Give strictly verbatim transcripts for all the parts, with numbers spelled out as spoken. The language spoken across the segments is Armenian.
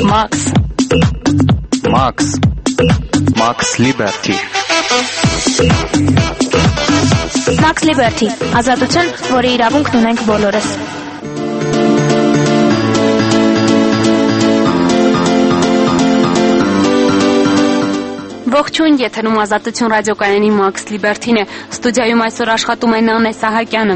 Max. Max. Max Liberty. Max Liberty. Ազատություն, որի իրավունքն ունենք բոլորս։ Ողջույն, եթերում Ազատություն ռադիոկայանի Max Liberty-ն է։ Ստուդիայում այսօր աշխատում է Նանե Սահակյանը։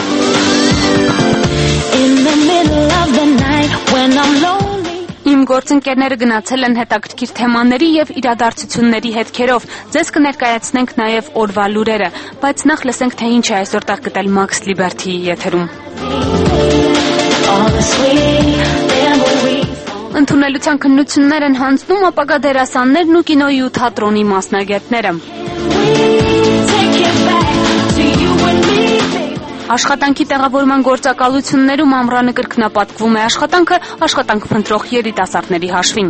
Իմ գործընկերները գնացել են հետաքրքիր թեմաների եւ իրադարձությունների հետքերով։ Ձեզ կներկայացնենք նաեւ օրվա լուրերը, բայց նախ լսենք, թե ինչ է այսօր տեղ գտել Max Liberty-ի եթերում։ Ընդունելության քննություններ են հանձնում ապագա դերասաններն ու կինոյի ու թատրոնի մասնագետները։ Աշխատանքի տեղավորման գործակալություններում ամռանը կրկնապատկվում է աշխատանքը աշխատանք փնտրող երիտասարդների հաշվին։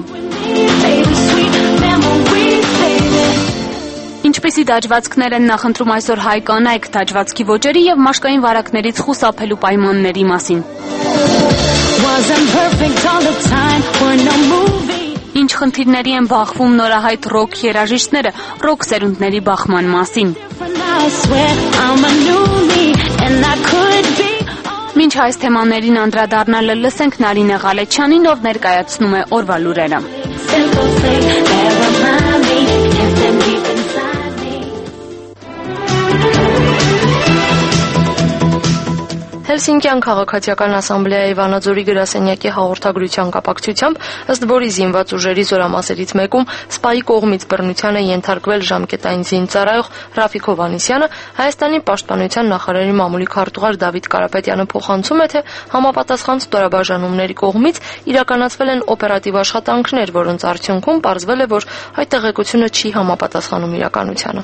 Ինչպիսի դաջվածքներ են նախընտրում այսօր հայ կանայք դաջվածքի ոճերի եւ մաշկային վարակներից խուսափելու պայմանների մասին։ Ինչ խնդիրների են բախվում նորահայտ ռոք երաժիշտները ռոք սերունդների բախման մասին։ Մինչ այս թեմաներին անդրադառնալը լսենք Նարինե Ղալեչյանին, ով ներկայացնում է օրվա լուրերը։ Հելսինկյան քաղաքացիական ասամբլեայի Վանաձորի գրասենյակի հաղորդագրության կապակցությամբ, ըստ որի զինված ուժերի զորամասերից մեկում սպայի կողմից բռնության է ենթարկվել ժամկետային զինծառայող Ռաֆիկ Հովհաննիսյանը, Հայաստանի պաշտպանության նախարարի մամուլի քարտուղար Դավիթ Կարապետյանը փոխանցում է, թե համապատասխան ստորաբաժանումների կողմից իրականացվել են օպերատիվ աշխատանքներ, որոնց արդյունքում պարզվել է, որ այդ տեղեկությունը չի համապատասխանում իրականությանը։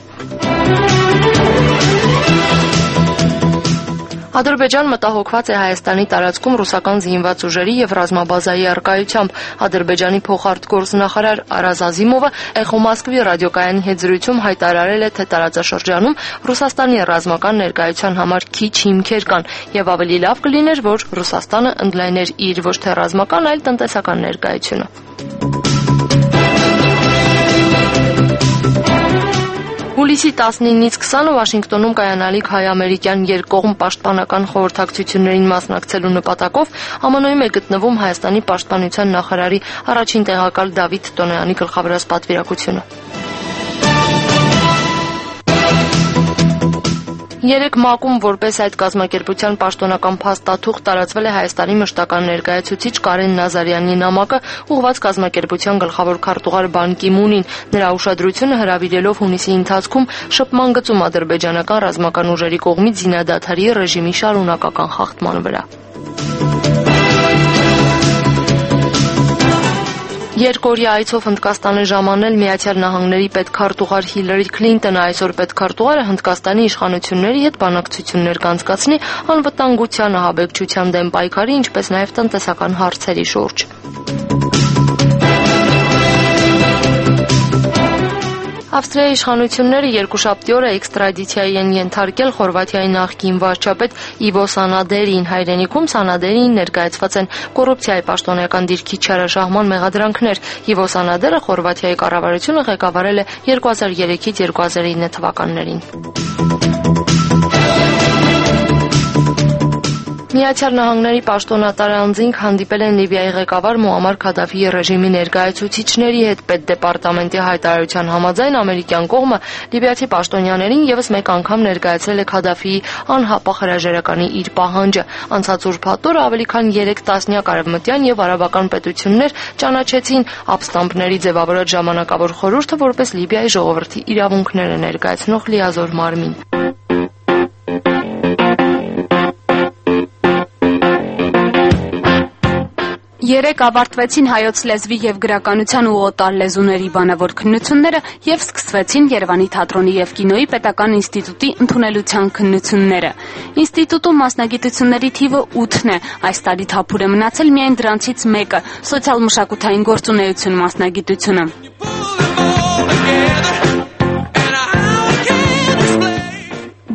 Ադրբեջան մտահոգված է Հայաստանի տարածքում ռուսական զինված ուժերի եւ ռազմաբազայի առկայությամբ։ Ադրբեջանի փոխարտգործնախարար Արազ Ազիմովը Էխո Մոսկվի ռադիոկայանի հետ զրույցում հայտարարել է, թե տարածաշրջանում Ռուսաստանի ռազմական ներկայության համար քիչ հիմքեր կան եւ ավելի լավ կլիներ, որ Ռուսաստանը ընդլայներ իր ոչ թե ռազմական, այլ տնտեսական ներկայությունը։ Հուլիսի տասնինից քսանը Վաշինգտոնում կայանալիք հայ-ամերիկյան երկկողմ պաշտպանական խորհրդակցություններին մասնակցելու նպատակով ԱՄՆ-ում է գտնվում Հայաստանի պաշտպանության նախարարի առաջին տեղակալ Դավիթ Տոնոյանի գլխավորած պատվիրակությունը։ Երեք ՄԱԿ-ում որպես այդ կազմակերպության պաշտոնական փաստաթուղթ տարածվել է Հայաստանի մշտական ներկայացուցիչ Կարեն Նազարյանի նամակը, ուղղված կազմակերպության գլխավոր քարտուղար Բան Կի Մունին, նրա ուշադրությունը հրավիրելով հունիսի ընթացքում շփման գծում ադրբեջանական ռազմական ուժերի կողմից զինադադարի ռեժիմի շարունակական խախտման վրա։ Երկօրյա այցով Հնդկաստան է ժամանել Միացյալ Նահանգների պետքարտուղար Հիլարի Քլինտոնը, այսօր պետքարտուղարը Հնդկաստանի իշխանությունների հետ բանակցություններ կանցկացնի անվտանգության, ահաբեկչության դեմ պայքարի, ինչպես նաև տնտեսական հարցերի շուրջ։ Ավստրիայի իշխանությունները երկուշաբթի օրը էքստրադիցիայի են ենթարկել Խորվաթիայի նախկին վարչապետ Իվո Սանադերին։ Հայրենիքում Սանադերին ներկայացված են կոռուպցիայի պաշտոնական դիրքի չարաշահման մեղադրանքներ։ Իվո Սանադերը Խորվաթիայի կառավարությունը ղեկավարել է երկու հազար երեքից երկու հազար ինը թվականներին։ Միացյալ Նահանգների պաշտոնատար անձինք հանդիպել են Լիբիայի ղեկավար Մուամմար Քադաֆիի ռեժիմի ներկայացուցիչների հետ։ Պետդեպարտամենտի հայտարարության համաձայն ամերիկյան կողմը լիբիացի պաշտոնյաներին եւս մեկ անգամ ներկայացրել է Քադաֆիի անհապաղ հրաժարականի իր պահանջը։ Անցած ուրբաթ օրը ավելի քան երեք տասնյակ արևմտյան եւ արաբական պետություններ ճանաչեցին ապստամբների ձևավորած ժամանակավոր խորհուրդը որպես Լիբիայի ժողովրդի իրավունքները ներկայացնող լիազոր մարմին։ Երեկ ավարտվեցին հայոց լեզվի եւ գրականության ու օտար լեզուների բանավոր քննությունները եւ սկսվեցին Երևանի թատրոնի եւ կինոյի պետական ինստիտուտի ընդունելության քննությունները։ Ինստիտուտում մասնագիտությունների թիվը ութն է։ Այս տարի թափուր է մնացել միայն դրանցից մեկը՝ սոցիալ-մշակութային գործունեություն մասնագիտությունը։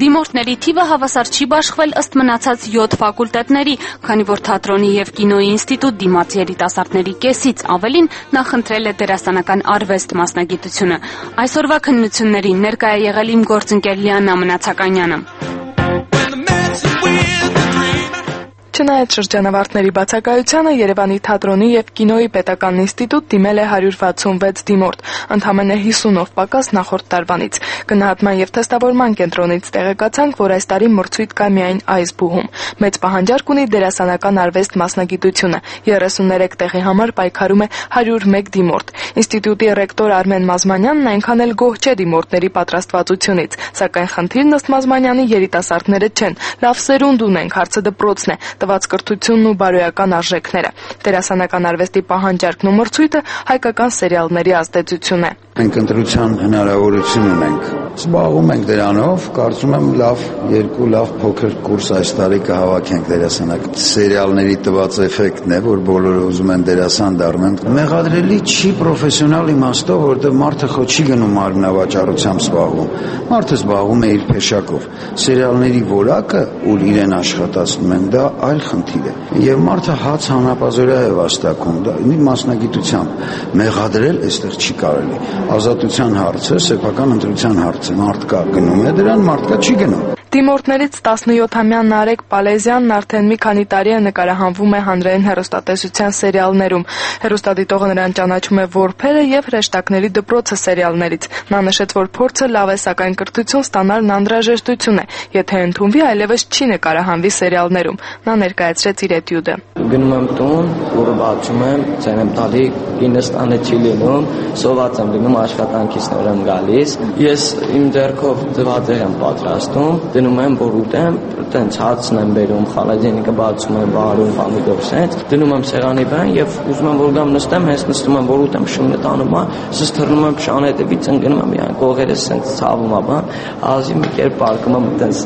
Դիմորդների թիվը հավասար չի բաշխվել ըստ մնացած յոթ ֆակուլտետների, քանի որ թատրոնի եւ կինոյի ինստիտուտ դիմաց երիտասարդների կեսից ավելին նախընտրել է դերասանական արվեստ մասնագիտությունը։ Այսօրվա քննություններին ներկա է եղել իմ գործընկեր Լիաննա Մնացականյանը։ Չնայած շրջանավարտների բացակայությանը Երևանի թատրոնի եւ կինոյի պետական ինստիտուտ դիմել է հարյուր վաթսունվեց դիմորդ, ընդամենը հիսունով պակաս նախորդ տարվանից։ Գնահատման եւ թեստավորման կենտրոնից տեղեկացանք, որ այս տարի մրցույթ կա միայն այս բուհում։ Մեծ պահանջարկ ունի դերասանական արվեստ մասնագիտությունը, երեսուններեք տեղի համար պայքարում է հարյուր մեկ դիմորդ։ Ինստիտուտի ռեկտոր Արմեն Մազմանյանն այնքան էլ գոհ չէ դիմորդների պատրաստվածությունից, սակայն խնդիրն ըստ Մազմանյանի երիտասարդները չեն, լավ սերունդ ունենք, հարցը դպրոցն է, տված կրթությունն ու բարոյական արժեքները։ Դերասանական արվեստի պահանջարկն ու մրցույթը հայկական սերիալների ազդեցություն է։ Մենք ընտրության հնարավորություն ունենք։ Զբաղվում ենք դրանով, կարծում եմ լավ երկու լավ փոքր կուրս այս տարի կհավաքենք դերասանական սերիալների տված էֆեկտն է, որ բոլորը ուզում են դերասան դառնան։ Մեղադրելի չի պրոֆեսիոնալ իմաստով, որտեղ մարդը խո չի գնում մարմնավաճառությամբ զբաղվում։ Մարդը զբաղվում է իր փեշակով։ Սերիալների որակը, ուր իրեն աշխատացնում են, դա այլ խնդիր է։ Եվ մարդը հաց հանապազորյա է վաստակում, դա մի մասնագիտությամբ մեղադրել այստեղ չի կարելի։ Ազատության հարցը, սեփական ընտրության հարցը, մարդկա գնում է դրան, մարդկա չի գնում։ Դիմորդներից տասնյոթամյա Նարեկ Պալեզյանն արդեն մի քանի տարի է նկարահանվում է հանրային հեռուստատեսության սերիալներում։ Հեռուստադիտողը նրան ճանաչում է որբերը եւ հրեշտակների դպրոցը սերիալներից։ Նա նշեց, որ փորձը լավ է, սակայն կրթություն ստանալն անհրաժեշտություն է։ Եթե ընդունվի, այլևս չի նկարահանվի սերիալներում։ Նա ներկայացրեց իր էտյուդը։ Գնում եմ տուն, որը բացում եմ, ցեն եմ տալի, ինձ տանը չի լինում, սոված եմ լինում, աշխատանքից նոր եմ գալիս։ Ես իմ ձեռքով ձվածեր եմ պատրաստում, դնում եմ, որ ուտեմ, տենց հացն եմ բերում, խալադենիկը բացում եմ, բարում, պամիդոր սենց, դնում եմ սեղանի վրա եւ ուզում եմ որ գամ նստեմ, հենց նստում եմ, որ ուտեմ, շունը տանում եմ, սս թռնում եմ շանետևից, ընկնում եմ, իրանք կողերս սենց ցավում եմ, ազի մի կերպ պարկում եմ տենց։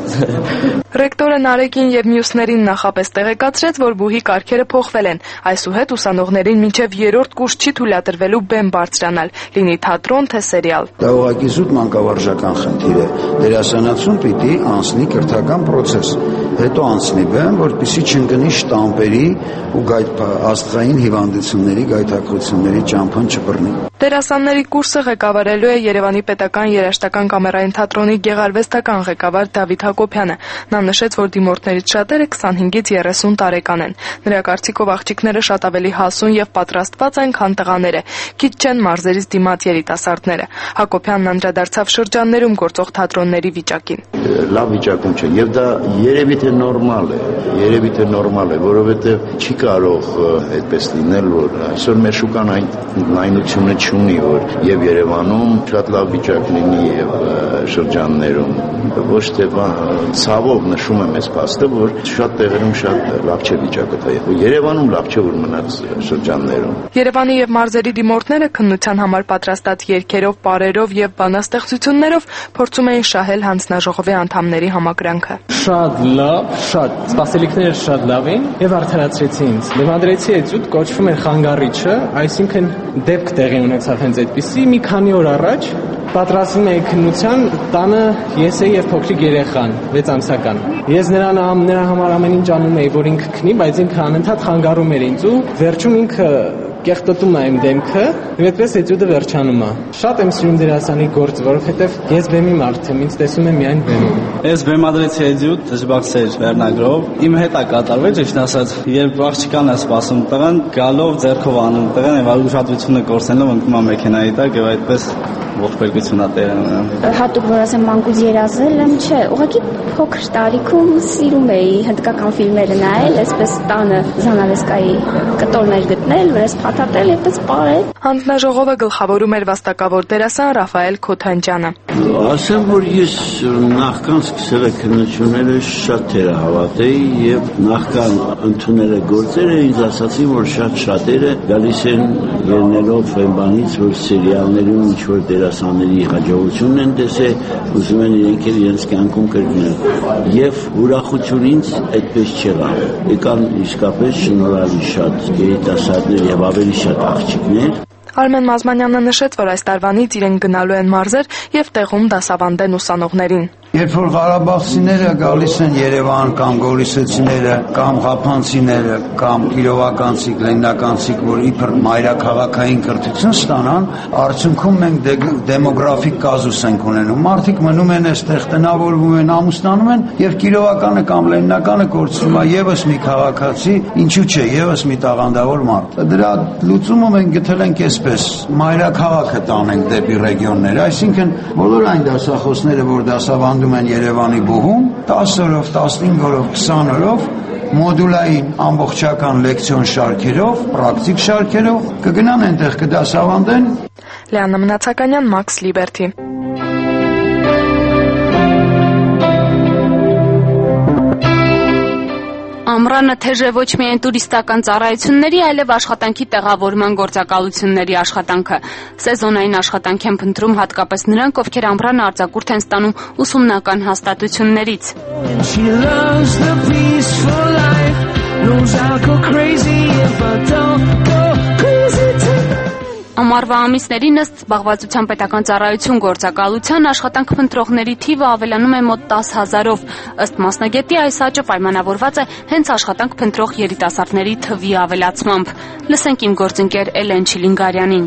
Ռեկտորը Նարեկին եւ մյուսներին նախապես տեղեկացրեց, որ բուհի կարգերը փոխվել են։ Այսուհետ ուսանողներին մինչեւ երրորդ կուրս չի թույլատրվելու բեմ բարձրանալ, լինի թատրոն թե սերիալ։ Դա ուղղակի զուտ մանկավարժական խնդիր է։ Դերասանացուն պիտի անցնի կրթական process, հետո անցնի բեմ, որպեսզի չընկնի շտամպերի ու աստղային հիվանդությունների, գայթակղությունների ճամփան չբռնի։ Դերասանների կուրսը ղեկավարելու է Երևանի պետական երաժշտական կամերային թատրոնի գեղարվեստական ղեկավար Դավիթ Հակոբյանը։ Նա նշեց, որ դիմորդներից շատերը քսանհինգից երեսուն տարեկան են։ Նրա կարծիքով աղջիկները շատ ավելի հասուն եւ պատրաստված են, քան տղաները։ Քիչ չեն մարզերից դիմաց երիտասարդները։ Հակոբյանն անդրադարձավ շրջաններում գործող թատրոնների վիճակին։ Լավ վիճակում չէ եւ դա երևի թե նորմալ է, երևի թե նորմալ է, որովհետեւ չի կարող այդպես լինել, որ այսօր մեր շուկան այն նայնությունը չունի, որ եւ Երևանում շատ լավ վիճակ լինի եւ շրջաններում, ոչ թե ցավով նշում եմ այս փաստը, որ շատ տեղերում շատ լավ չէ վիճակը, Երևանում լավ չէ, որ մնաց շրջաններում։ Երևանի եւ մարզերի դիմորդները քննության համար պատրաստած երգերով, պարերով եւ բանաստեղծություններով փորձում էին շահել հանձնաժողովի անդամների համակրանքը։ Շատ լավ, շատ սպասելիքները շատ լավ էին եւ արդարացրեցի ինձ։ Դեմադրեցի էտյուդ կոչվում էր Խանգարիչը, այսինքն դեպք տեղի ունեցավ հենց այդպիսի մի քանի օր առաջ պատրաստվում էի քննության, տանը ես էի եւ փոքրիկ երեխան, վեց ամսական։ Ես նրան նրա համար ամեն ինչ անում էի, որ ինքը քնի, բայց ինքը անընդհատ խանգարում էր ինձ ու վերջում ինքը կեղտոտում է իմ դեմքը, եւ այդպես էտյուդը վերջանում է։ Շատ եմ սիրում դերասանի գործը, որովհետեւ ես բեմի մարդ եմ, ինձ տեսում եմ միայն բեմում։ Ես բեմադրեցի էտյուդ դժբախտեր վերնագրով։ Իմ հետ է կատարվել, ճիշտ ասած, երբ աղջիկան է սպասում տղան, գալով ձեռքով անում տղան եւ ուշադրությունը կորցնելով ընկնում է մեքենայի տակ եւ այդպես ողբերգությունա տեղն ունենում։ Հատուկ որ ասեմ մանկուց երազել եմ, չէ, ուղղակի փոքր տարիքում սիրում էի հնդկական ֆիլմերը նայել, այսպես տանը զանավեսկայի կտորներ գտնել, վրաս փաթաթել եւ այդպես ապարել։ Հանձնաժողովը գլխավորում էր վաստակավոր դերասան Ռաֆայել Քոթանջյանը։ Ասեմ, որ ես նախքան սկսել քննությունները շատ թերահավատ էի եւ նախքան ընդունել գործերը ինձ ասացին, որ շատ շատերը գալիս են ելնելով այն բանից, որ սերիալներում ինչ որ դերասանների հաջողությունն են տեսել, ուզում են իրենք էլ իրենց կյանքում կրկնել։ Եվ ուրախություն ինձ այդպես չեղավ։ Եկան իսկապես շնորհալի շատ երիտասարդներ եւ ավելի շատ աղջիկներ։ Արմեն Մազմանյանը նշեց, որ այս տարվանից իրենք գնալու են մարզեր եւ տեղում դասավանդեն ուսանողներին։ Երբ որ ղարաբաղցիները գալիս են Երևան կամ գորիսեցիները կամ ղափանցիները կամ կիրովականցիք, լենինականցիք, որ իբր մայրաքաղաքային կրթություն ստանան, արդյունքում մենք դեմոգրաֆիկ կազուս ենք ունենում։ Մարդիկ մնում են այստեղ, տնավորվում են, ամուսնանում են եւ կիրովականը կամ լենինականը կորցնում է եւս մի քաղաքացի, ինչու՞ չէ, եւս մի տաղանդավոր մարդ։ Դրա լուծումը մենք գտել ենք այսպես. մայրաքաղաքը տանենք դեպի ռեգիոններ, այսինքն բոլոր այն դասախոսները, որ դասավանդում են Երևանի բուհում, տասը օրով, տասնհինգ օրով, քսան օրով մոդուլային ամբողջական լեկցիոն շարքերով, պրակտիկ շարքերով կգնան այնտեղ կդասավանդեն։ Լեանա Մնացականյան, Max Liberty։ Ամռանը թեժ է ոչ միայն տուրիստական ծառայությունների, այլև աշխատանքի տեղավորման գործակալությունների աշխատանքը։ Սեզոնային աշխատանք են փնտրում հատկապես նրանք, ովքեր ամռանը արձակուրդ են ստանում ուսումնական հաստատություններից։ Ամառվա ամիսներին ըստ զբաղվածության պետական ծառայություն գործակալության աշխատանք փնտրողների թիվը ավելանում է մոտ տասը հազարով։ Ըստ մասնագետի այս աճը պայմանավորված է հենց աշխատանք փնտրող երիտասարդների թվի ավելացմամբ։ Լսենք իմ գործընկեր Էլեն Չիլինգարյանին։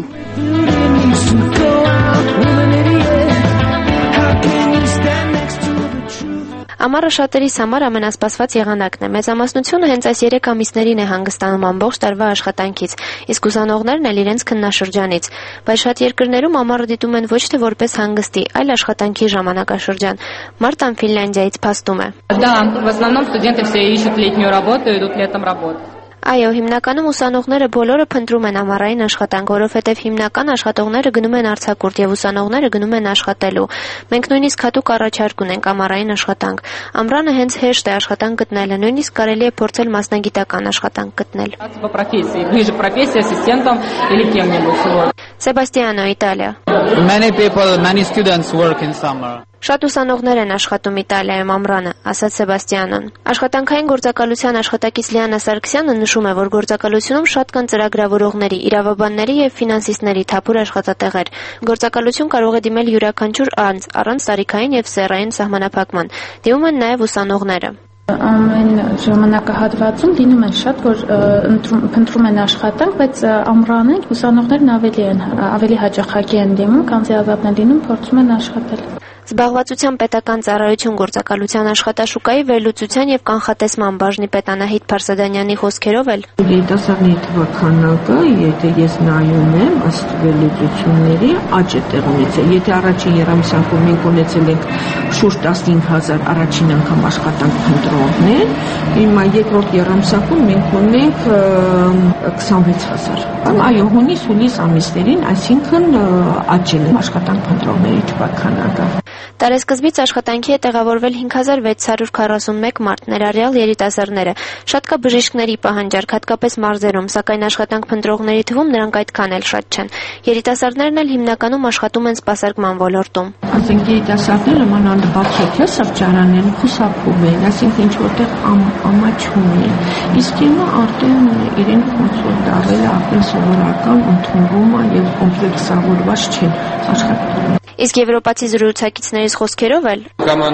Ամառը շատերիս համար ամենասպասված եղանակն է։ Մեծամասնությունը հենց այս երեք ամիսներին է հանգստանում ամբողջ տարվա աշխատանքից, իսկ ուսանողներն էլ իրենց քննաշրջանից։ Բայց շատ երկրներում ամառը դիտում են ոչ թե որպես հանգստի, այլ աշխատանքի ժամանակաշրջան։ Մարտան Ֆինլանդիայից փաստում է։ Да, в основном студенты все ищут летнюю работу, идут летом работать. Այո, հիմնականում ուսանողները բոլորը փնտրում են ամառային աշխատանք, որովհետև հիմնական աշխատողները գնում են արձակուրդ եւ ուսանողները գնում են աշխատելու։ Մենք նույնիսկ հատուկ առաջարկ ունենք ամառային աշխատանք։ Ամռանը հենց հեշտ է աշխատանք գտնելը, նույնիսկ կարելի է փորձել մասնագիտական աշխատանք գտնել։ По профессии, ближе к профессии ассистентом или кем-нибудь. Սեբաստիանո, Իտալիա։ Many people, many students work in summer. Շատ ուսանողներ են աշխատում Իտալիայում ամռանը, ասաց Սեբաստիանոն։ Աշխատանքային գործակալության աշխատակից Լիանա Սարգսյանը նշում է, որ գործակալությունում շատ կան ծրագրավորողների, իրավաբանների եւ ֆինանսիստների թափուր աշխատատեղեր։ Գործակալություն կարող է դիմել յուրաքանչյուր անձ, առանց տարիքային եւ սեռային սահմանափակման։ Դիմում են նաեւ ուսանողները։ Ամեն ժամանակահատվածում լինում են շատ, որ փնտրում են աշխատանք, բայց ամռանին ուսանողներն ավելի են, ավելի հաճախակի են դիմում, քանզի ազատն են լինում, փորձում են աշխատել։ Զբաղվածության պետական ծառայություն գործակալության աշխատաշուկայի վերլուծության եւ կանխատեսման բաժնի պետ Անահիտ Փարսադանյանի խոսքերով էլ երիտասարդների թվականակը, եթե ես նայում եմ ըստ վերլուծությունների, աճ է տեղ ունեցել։ Եթե առաջին եռամսյակում մենք ունեցել ենք շուրջ տասնհինգ հազար առաջին անգամ աշխատանք փնտրողներ, հիմա երկրորդ եռամսյակում մենք ունենք քսանվեց հազար։ Այո, հունիս-հուլիս ամիսներին, այսինքն աճել է աշխատանք փնտրողների թվականակը։ Տարեսկզբից աշխատանքի է տեղավորվել հինգ հազար վեց հարյուր քառասունմեկ մարդ, ներառյալ երիտասարդները։ Շատ կա բժիշկների պահանջարկ, հատկապես մարզերում, սակայն աշխատանք փնտրողների թվում նրանք այդքան էլ շատ չեն։ Երիտասարդներն էլ հիմնականում աշխատում են սպասարկման ոլորտում։ Ասենք երիտասարդները մանավանդ բացօթյա սրճարաններում խուսափում են, այսինքն ինչ որտեղ ամաչում են։ Իսկ հիմա արդեն իրենք ոնց որ դառել է արդեն սովորական ընդունվում է եւ կոմպլեքսավորված չեն աշխատում։ Իսկ եվրոպացի զրուցակիցներից խոսքերով էլ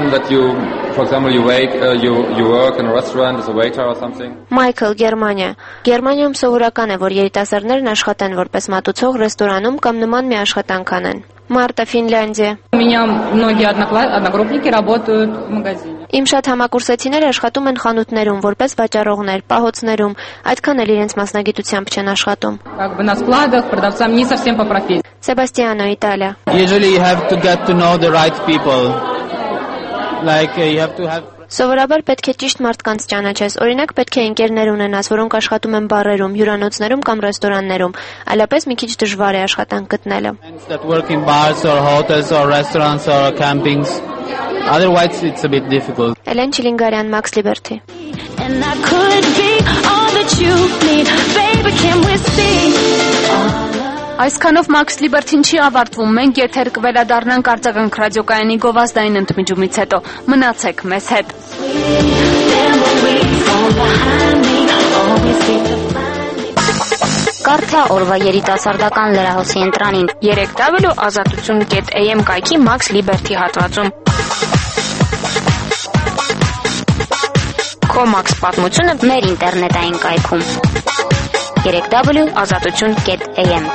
Մայքլ, Գերմանիա։ Գերմանիայում սովորական է, որ երիտասարդներն աշխատեն որպես մատուցող ռեստորանում կամ նման մի աշխատանք անեն։ Մարտա, Ֆինլանդիա։ У меня многие одногруппники работают в магазине. Իմ շատ համակուրսեցիները աշխատում են խանութներում, որպես վաճառողներ, պահոցներում, այդքան էլ իրենց մասնագիտությամբ չեն աշխատում։ Как бы на складах, продавцам не совсем по профессии. Սեբաստիանո, Իտալիա։ Usually you have to get to know the right people. Like uh, you have to have Սովորաբար պետք է ճիշտ մարդկանց ճանաչես։ Օրինակ պետք է ընկերներ ունենաս, որոնք աշխատում են բարերում, հյուրանոցներում կամ ռեստորաններում։ Այլապես մի քիչ դժվար է աշխատանք գտնելը։ that work in bars or hotels or restaurants or campings. Otherwise it's a bit difficult. Էլեն Չիլինգարյան, Max Liberty. And I could be all that you need. Baby, can we see? Այսքանով Max Liberty-ն չի ավարտվում, մենք եթեր կվերադառնանք արձագանք ռադիոկայանի գովազդային ընդմիջումից հետո, մնացեք մեզ հետ։ Կարդա օրվա երիտասարդական լրահոսի ընտրանին երեք w ազատություն կետ a m կայքի Max Liberty հատվածում։ Comax պատմությունը մեր ինտերնետային կայքում three w ազատություն dot a m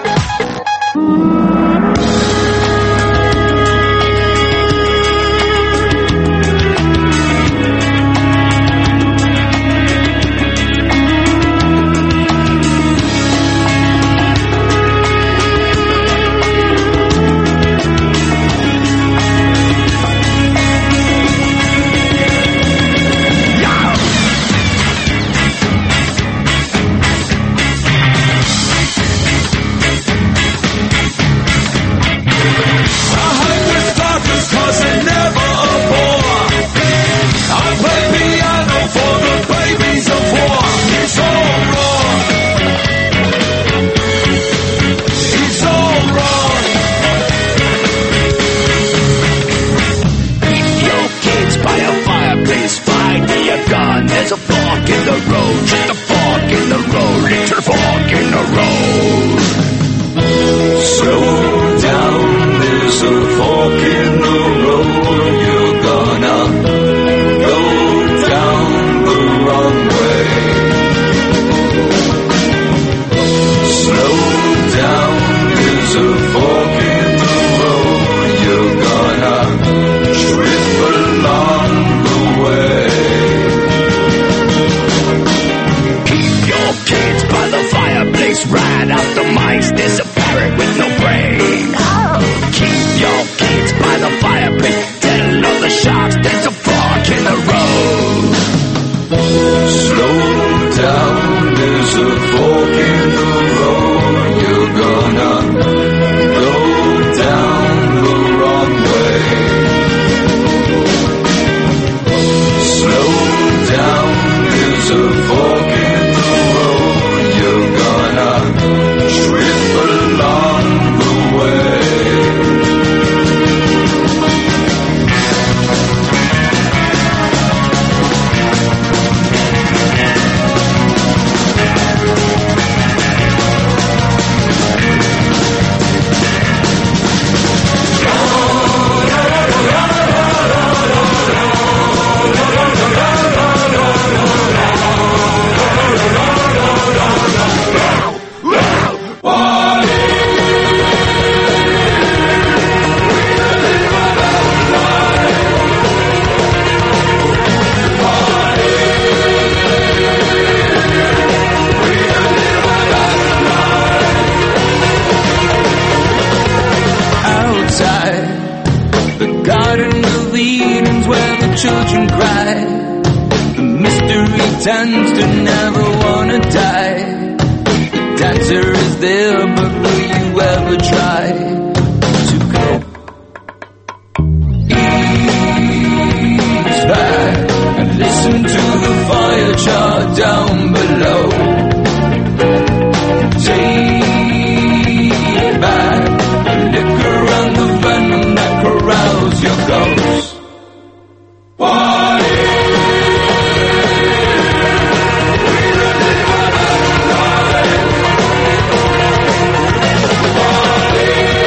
There's a fork in the road, just a fork in the road, little fork in the road. Slow down, there's a fork in the road, you're gonna go down the wrong way. Slow down, there's a fork in the road, you're gonna trip along the way. Kids by the fireplace, ride out the mice, disappearing with no brain. Keep your kids by the fireplace, tell all the sharks there's a fork in the road. Slow down, there's a fork in the road, you're gonna go down the wrong way. Slow down, there's a fork in the road, you're gonna trip along the way. Children cry. The mystery tends to never wanna die. The dancer is there, but will you ever try to go ease back and listen to the fire chart down below? Take back the liquor and the venom that corrals your ghost. Party!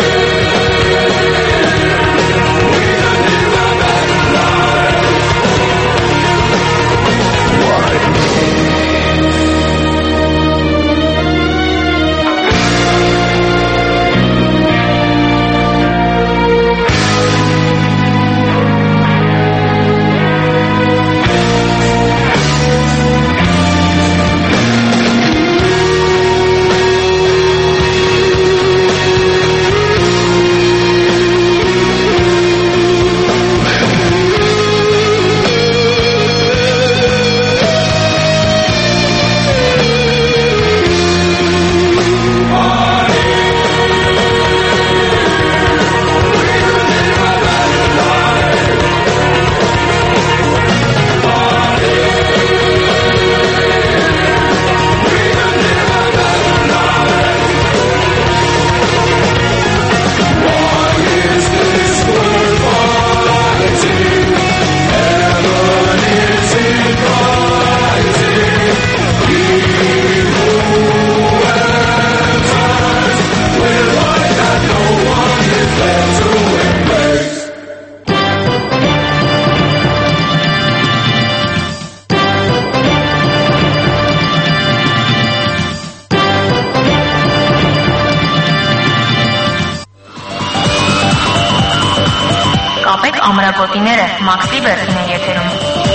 Կապեք ամրագոտիները, Մաքս Լիբերտին է եթերում։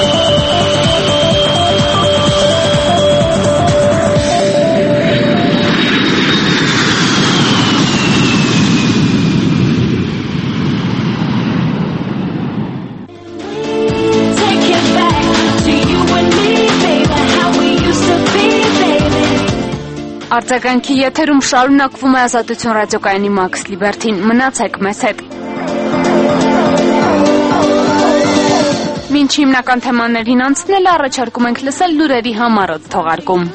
Արձագանքի եթերում շարունակվում է Ազատություն ռադիոկայանի Մաքս Լիբերտին։ Մնացեք մեզ հետ։ Մինչ հիմնական թեմաներին անցնելը առաջարկում ենք լսել լուրերի համառոտ թողարկում։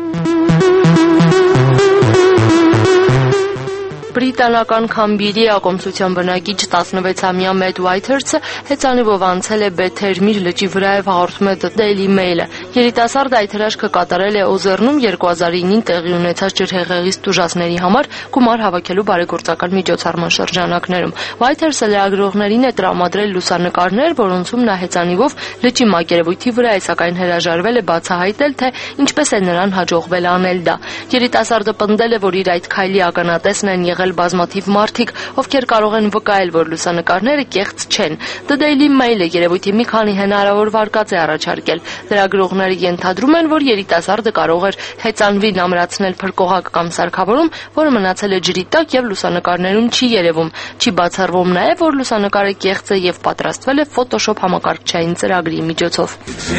Բրիտանական Քամբիրի ակոմսության բնակիչ տասնվեցամյա Մեթ Ուայթերսը հեծանիվով անցել է Բեթերմիր լճի վրայով, հաղորդում է The Daily Mail-ը։ Երիտասարդը այդ հրաշքը կատարել է Օզերնում երկու հազար ինին տեղի ունեցած ջրհեղեղից տուժածների համար գումար հավաքելու բարեգործական միջոցառման շրջանակներում։ Ուայթերսը լրագրողներին է տրամադրել լուսանկարներ, որոնցում նա հեծանիվով լճի մակերևույթի վրա է, սակայն հրաժարվել է բացահայտել, թե ինչպես է նրան հաջողվել անել դա։ Երիտասարդը պնդել է, որ իր այդ քայլի ականատեսն են եղել բազմաթիվ մարդիկ, ովքեր կարող են վկայել, որ լուսանկարները կեղծ չեն։ The Daily Mail-ը երևույթի մի քանի հնարավոր վարկած է առաջարկել։ Լրագրողները ենթադրում են, որ երիտասարդը կարող էր հեծանվին ամրացնել փրկողակ կամ սարքավորում, որը մնացել է ջրի տակ եւ լուսանկարներում չի երևում։ Չի բացառվում նաև, որ լուսանկարը կեղծ է եւ պատրաստվել է Photoshop համակարգչային ծրագրի միջոցով։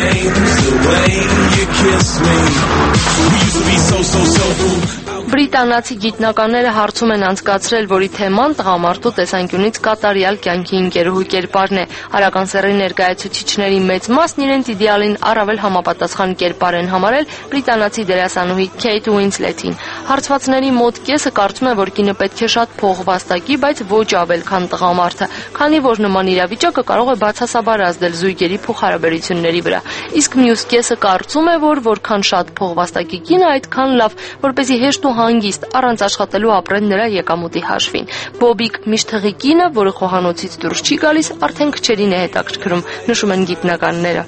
Բրիտանացի գիտնականները հարցում են անցկացրել, որի թեման տղամարդու տեսանկյունից կատարյալ կյանքի ընկերուհու կերպարն է։ Արական սեռի ներկայացուցիչների մեծ մասն իրենց իդեալին առավել համապատասխան կերպար են համարել բրիտանացի դերասանուհի Քեյթ Ուինսլեթին։ Հարցվածների մոտ կեսը կարծում է, որ կինը պետք է շատ փող վաստակի, բայց ոչ ավել, քան տղամարդը, քանի որ նման իրավիճակը կարող է բացասաբար ազդել զույգերի փոխհարաբերությունների վրա։ Իսկ մյուս կեսը կարծում է, որ որքան շատ փող վաստակի կինը, այդքան լավ, որպեսզի հեշտ ու հանգիստ առանց աշխատելու ապրեն նրա եկամուտի հաշվին։ Բոբիկ Միշթղի կինը, որը խոհանոցից դուրս չի գալիս, արդեն քչերին է հետաքրքրում, նշում են գիտնականները։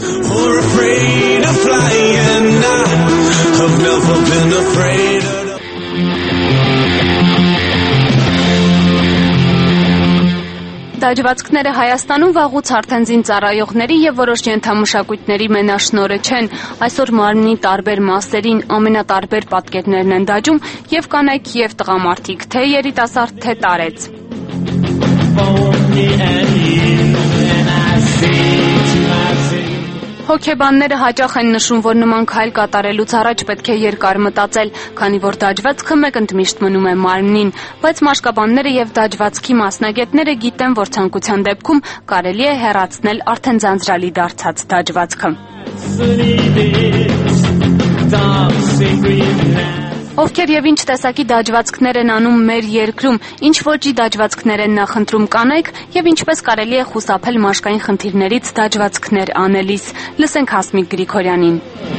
Դաջվածքները Հայաստանում վաղուց արդեն զինծառայողների եւ որոշ ենթամշակույթների մենաշնորհը չեն։ Այսօր մարմնի տարբեր մասերին ամենատարբեր պատկերներն են դաջում եւ կանայք եւ տղամարդիկ, թե երիտասարդ, թե տարեց։ Հոգեբանները հաճախ են նշում, որ նման քայլ կատարելուց առաջ պետք է երկար մտածել, քանի որ դաջվածքը մեկ ընդմիշտ մնում է մարմնին, բայց մաշկաբանները եւ դաջվածքի մասնագետները գիտեն, որ ցանկության դեպքում կարելի է հեռացնել արդեն ձանձրալի դարձած դաջվածքը։ Ովքեր եւ ինչ տեսակի դաջվածքներ են անում մեր երկրում, ինչ ոճի դաջվածքներ են նախընտրում կանայք եւ ինչպես կարելի է խուսափել մաշկային խնդիրներից դաջվածքներ անելիս։ Լսենք Հասմիկ Գրիգորյանին։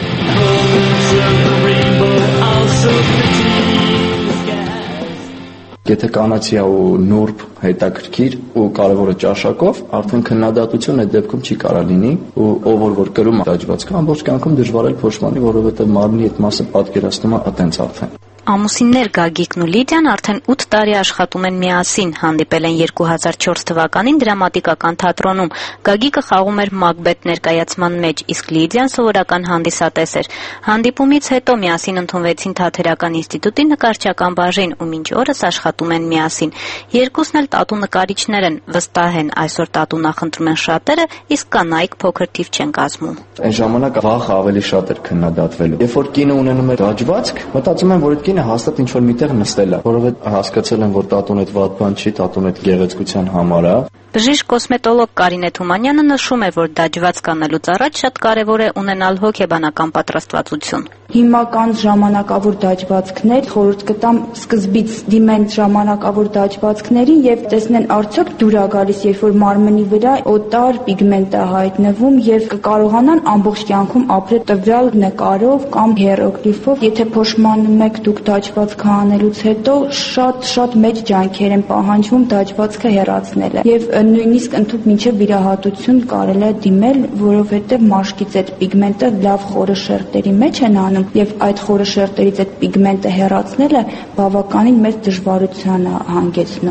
Եթե կանացի ու նուրբ, հետաքրքիր ու կարևորը ճաշակով, արդեն քննադատություն այդ դեպքում չի կարա լինի ու ով որ կրում է դաջվածքը, ամբողջ կյանքում դժվար է փոշմանի, որովհետև մարմնի այդ մասը պատկերացնում է այտենց արդեն։ Ամուսիններ Գագիկն ու Լիդիան արդեն ութ տարի աշխատում են միասին, հանդիպել են երկու հազար չորս թվականին դրամատիկական թատրոնում։ Գագիկը խաղում էր Մակբեթ ներկայացման մեջ, իսկ Լիդիան սովորական հանդիսատես էր։ Հանդիպումից հետո միասին ընդունվեցին Թատերական ինստիտուտի նկարչական բաժին ու մինչ օրս աշխատում են միասին։ Երկուսն էլ տատու նկարիչներ են, վստահ են, այսօր տատու նախընտրում են շատերը, իսկ կանայք փոքր թիվ չեն կազմում։ Այն ժամանակ վախը ավելի շատ էր քննադատվելու։ Երբ որ կինը ունենում է դաջվածք, մտածում են, որ այդ կինը հաստատ ինչ որ միտեղ նստել է, որովհետեւ հասկացել են, որ տատուն այդ վատ բան չի, տատուն այդ գեղեցկության համար է։ Բժիշկ կոսմետոլոգ Կարինե Թումանյանը նշում է, որ դաջվածք անելուց առաջ շատ կարևոր է ունենալ հոգեբանական պատրաստվածություն։ Հիմական ժամանակավոր դաջվածքներ խորհուրդ կտամ սկզբից դիմեն ժամանակավոր դաջվածքներին եւ տեսնեն արդյոք դուր է գալիս, երբ որ մարմնի վրա օտար պիգմենտ է հայտնվում եւ կկարողանան ամբողջ կյանքում ապրել տվյալ նկարով կամ հիերոգլիֆով։ Եթե փոշմանում եք դուք դաջվածքը անելուց հետո շատ շատ մեծ ջանքեր են պահանջվում դաջվածքը հեռացնելը եւ նույնիսկ ընդհանուր մինչև վիրահատություն կարելի է դիմել, որովհետև մաշկից այդ պիգմենտը լավ խորը շերտերի մեջ են անում եւ այդ խորը շերտերից այդ պիգմենտը հեռացնելը բավականին մեծ դժվարության է հանգեցնում։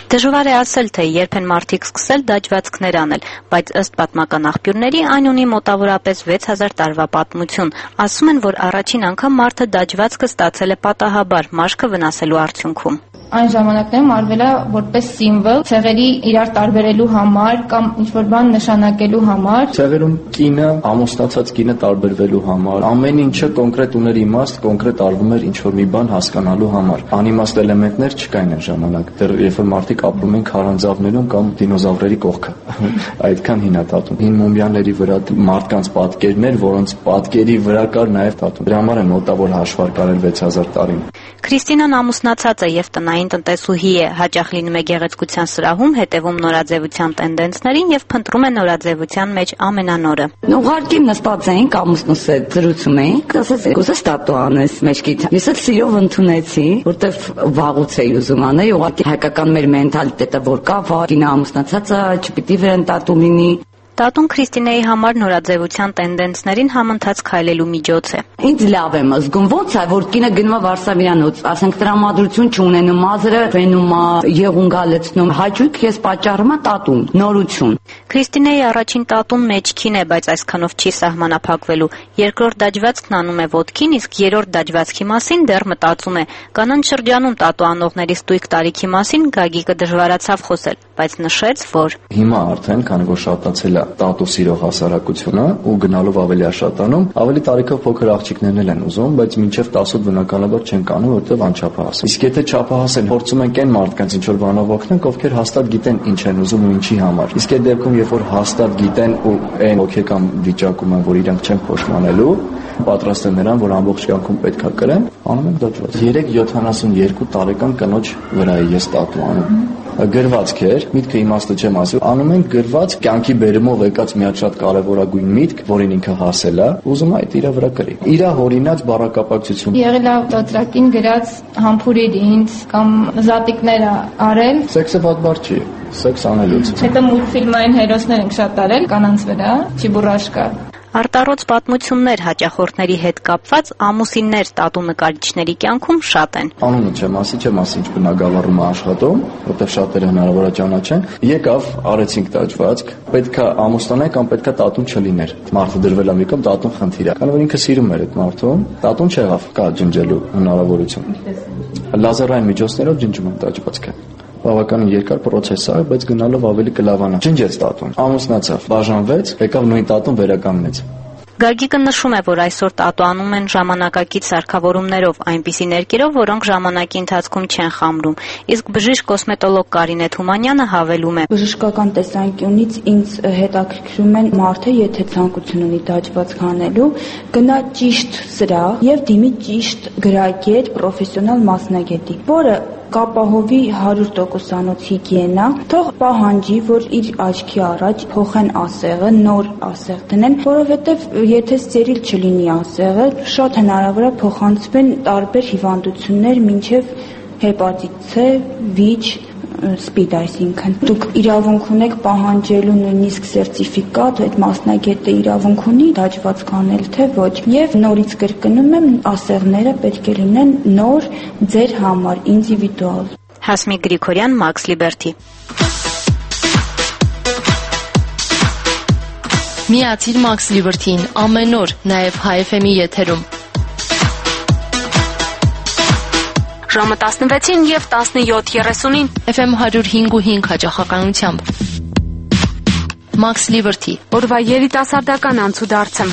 Դժվար է ասել, թե երբ են մարդիկ սկսել դաջվածքներ անել, բայց ըստ պատմական աղբյուրների այն ունի մոտավորապես վեց հազար տարվա պատմություն։ Ասում են, որ առաջին անգամ մարդը դաջվածքը ստացել է պատահաբար, մաշկը վնասելու արդյունքում։ Այն ժամանակներում արվել է որպես սիմվոլ ցեղերի իրար տարբերելու համար կամ ինչ-որ բան նշանակելու համար։ Ցեղերում կինը, ամուսնացած կինը տարբերվելու համար, ամեն ինչը կոնկրետ ուներ իմաստ, կոնկրետ արվում էր ինչ-որ մի բան հասկանալու համար։ Անիմաստ էլեմենտներ չկային այն ժամանակ։ Դեռ երբ որ մարդիկ ապրում են քարանձավներում կամ դինոզավրերի կողքը, այդքան հին է տատում։ Հին մումիաների վրա մարդկանց պատկերներ, որոնց պատկերի վրա կար նաև տատում։ Դրա համար է մոտավոր հաշվար կարել վեց հազար տարին։ Քրիստինան ամուսնացած է եւ տնային տնտեսուհի է, հաճախ լինում է գեղեցկության սրահում, հետևում նորաձևության տենդենսներին եւ փնտրում է նորաձևության մեջ ամենանորը։ Ուղղակի նստած էինք ամուսնուս հետ զրուցում էինք, ասաց «Կուզես տատու անես մեջքիդ»։ Ես էլ սիրով ընդունեցի, որտեվ վաղուց էի ուզում անել, ուղղակի հայկական մեր մենթալիտետը որ կա, վաղ կինը ամուսնացածը չպիտի վրան տատու լինի։ Տատուն Քրիստինեի համար նորաձևության տենդենսներին համընթաց քայլելու միջոց է։ Ինձ լավ եմ զգում, ոնց է որ կինը գնում է Վարշավյանոց, ասենք տրամադրություն չունենում, մազերը վենում է, եղուն գալեցնում, հաճույք ես պատճառում է տատուն, նորություն։ Քրիստինեի առաջին տատուն մեջքին է, բայց այսքանով չի սահմանափակվելու։ Երկրորդ դաջվածքն անում է ոտքին, իսկ երրորդ դաջվածքի մասին դեռ մտածում է։ Կանանց շրջանում տատու անողների ստույգ տարիքի մասին Գագիկը դժվարացավ խոսել, բայց նշեց, որ հիմա արդեն, քանի որ շատացել է տատու սիրող հասարակությունը ու գնալով ավելի աշատանում, ավելի տարիքով փոքր աղջիկներն էլ են ուզում, բայց մինչև տասոտ բնականաբար չեն կանում, որտեղ անչափահաս են։ Իսկ եթե չափահաս են, փորձում են կեն մարդկանց ինչ որ բանով օգնենք, ովքեր հաստատ գիտեն ինչ են ուզում ու ինչի համար։ Իսկ այդ դեպքում, երբ որ հաստատ գիտեն ու այն հոգեկան վիճակում են, որ իրենք չեն փոշմանելու, պատրաստ են նրան, որ ամբողջ կյանքում պետքա կրեն, անում են դաջված։ երեք յոթանասունյոթ տարեկան կնոջ վրա է ես տատու անում։ Գրվածք էր, միտքը իմաստը չեմ ասում, անում են գրված կյանքի բերումով եկած մի հատ շատ կարևորագույն միտք, որին ինքը հասել է, ուզում է այդ իր վրա գրի։ Իր հորինած բառակապակցություն։ Եղել է դոտրակին գրած համբուրեր ինձ կամ զատիկներ արել։ Սեքսը վատ բառ չի, սեքս անելուց։ Հետո մուլտֆիլմային հերոսներ ենք շատ արել կանանց վրա, Չիբուրաշկա։ Արտառոց պատմություններ հաճախորդների հետ կապված ամուսիններ տատու նկարիչների կյանքում շատ են։ Անունը չեմ ասի, չեմ ասի ինչ բնակավարում է աշխատում, որտեղ շատերը հնարավոր է ճանաչեն։ Եկավ, արեցինք դաջվածք, պետքա ամուսնանալ կամ պետքա տատուն չլիներ։ Մարդը դրվել է մի կողմ, տատուն խնդիր է։ Քանի որ ինքը սիրում էր այդ մարդուն, տատուն չեղավ, կա ջնջելու հնարավորություն։ Լազերային միջոցներով ջնջում են դաջվածքը։ Բավականին երկար process է, բայց գնալով ավելի կլավանա։ Ջնջեց տատուն, ամուսնացավ, բաժանվեց, եկավ նույն տատուն վերականգնեց։ Գագիկը նշում է, որ այսօր տատու անում են ժամանակակից սարքավորումներով, այնպիսի ներկերով, որոնք ժամանակի ընթացքում չեն խամրում։ Իսկ բժիշկ կոսմետոլոգ Կարինե Թումանյանը հավելում է. Բժշկական տեսանկյունից ինձ հետաքրքրում են մարդը, եթե ցանկություն ունի դաջվածք անելու, գնա ճիշտ սրահ եւ դիմի ճիշտ գրագետ, պրոֆեսիոնալ մասնագետի, որը կապահովի հարյուր տոկոսանոց հիգիենա, թող պահանջի, որ իր աչքի առաջ փոխեն ասեղը, նոր ասեղ դնեն, որովհետև եթե ստերիլ չլինի ասեղը, շատ հնարավոր է փոխանցվեն տարբեր հիվանդություններ, մինչև հեպատիտ C, վիճ, սպիդ, այսինքն դուք իրավունք ունեք պահանջելու նույնիսկ սերտիֆիկատ, այդ մասնագետը իրավունք ունի դաջվածք անել թե ոչ, եւ նորից կրկնում եմ, ասեղները պետք է լինեն նոր ձեր համար, ինդիվիդուալ։ Հասմիկ Գրիգորյան, Max Liberty։ Միացիր Max Liberty-ին ամեն օր, նաև Հայ էֆ էմ-ի եթերում։ Ժամը տասնվեցին եւ տասնյոթ երեսունին էֆ էմ հարյուր հինգ ու հինգ հաճախականությամբ։ Max Liberty։ Օրվա երիտասարդական անցուդարձը։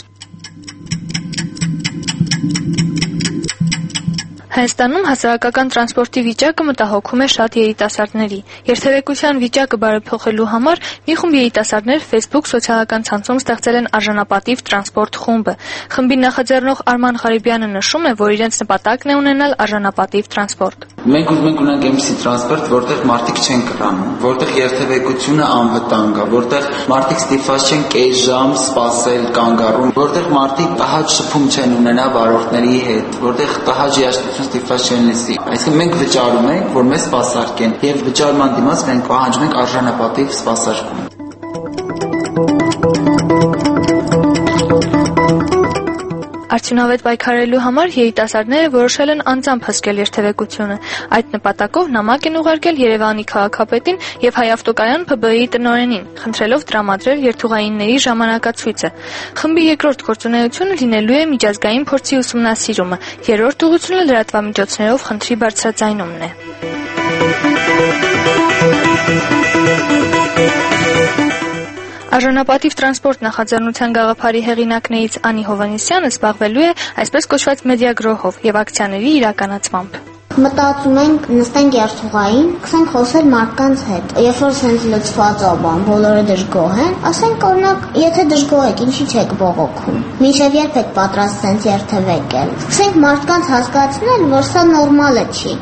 Հայաստանում հասարակական տրանսպորտի վիճակը մտահոգում է շատ երիտասարդների։ Երթևեկության վիճակը բարեփոխելու համար մի խումբ երիտասարդներ Facebook սոցիալական ցանցում ստեղծել են արժանապատիվ տրանսպորտ խումբը։ Խմբի նախաձեռնող Արման Ղարիբյանը նշում է, որ իրենց նպատակն է ունենալ արժանապատիվ տրանսպորտ։ Մենք ուզում ենք ունենալ այնպիսի տրանսպորտ, որտեղ մարդիկ չեն կռանում, որտեղ երթևեկությունը անվտանգ է, որտեղ մարդիկ ստիպված չեն կես ժամ սպասել կանգառում, որտեղ մարդիկ տհաճ շփում չեն ունենա վարորդների հետ, որտեղ տհաճ երաժշտություն ստիպված չեն լսի։ Այսինքն մենք վճարում ենք, որ մեզ սպասարկեն, եւ վճարման դիմաց մենք պահանջում ենք արժանապատիվ սպասարկում։ Արդյունավետ պայքարելու համար երիտասարդները որոշել են անձամբ հսկել երթևեկությունը։ Այդ նպատակով նամակ են ուղարկել Երևանի քաղաքապետին եւ Հայավտոկայան Փ B I տնօրենին, խնդրելով տրամադրել երթուղայինների ժամանակացույցը։ Խմբի երկրորդ գործունեությունը լինելու է միջազգային փորձի ուսումնասիրումը, երրորդ ուղղությունը լրատվամիջոցներով խնդրի բարձրաձայնումն է։ Արժանապատիվ տրանսպորտ նախաձեռնության գաղափարի հեղինակներից Անի Հովհաննիսյանը զբաղվելու է այսպես կոչված մեդիա գրոհով եւ ակցիաների իրականացմամբ։ Մտածում ենք նստենք երթուղային, սկսենք խոսել մարդկանց հետ։ Երբ որ սենց լցված է բան, բոլորը դժգոհ են, ասենք օրինակ, եթե դժգոհ եք, ինչի՞ չեք բողոքում։ Մինչև երբ եք պատրաստ սենց երթևեկել։ Սկսենք մարդկանց հասկացնել, որ սա նորմալ է չի։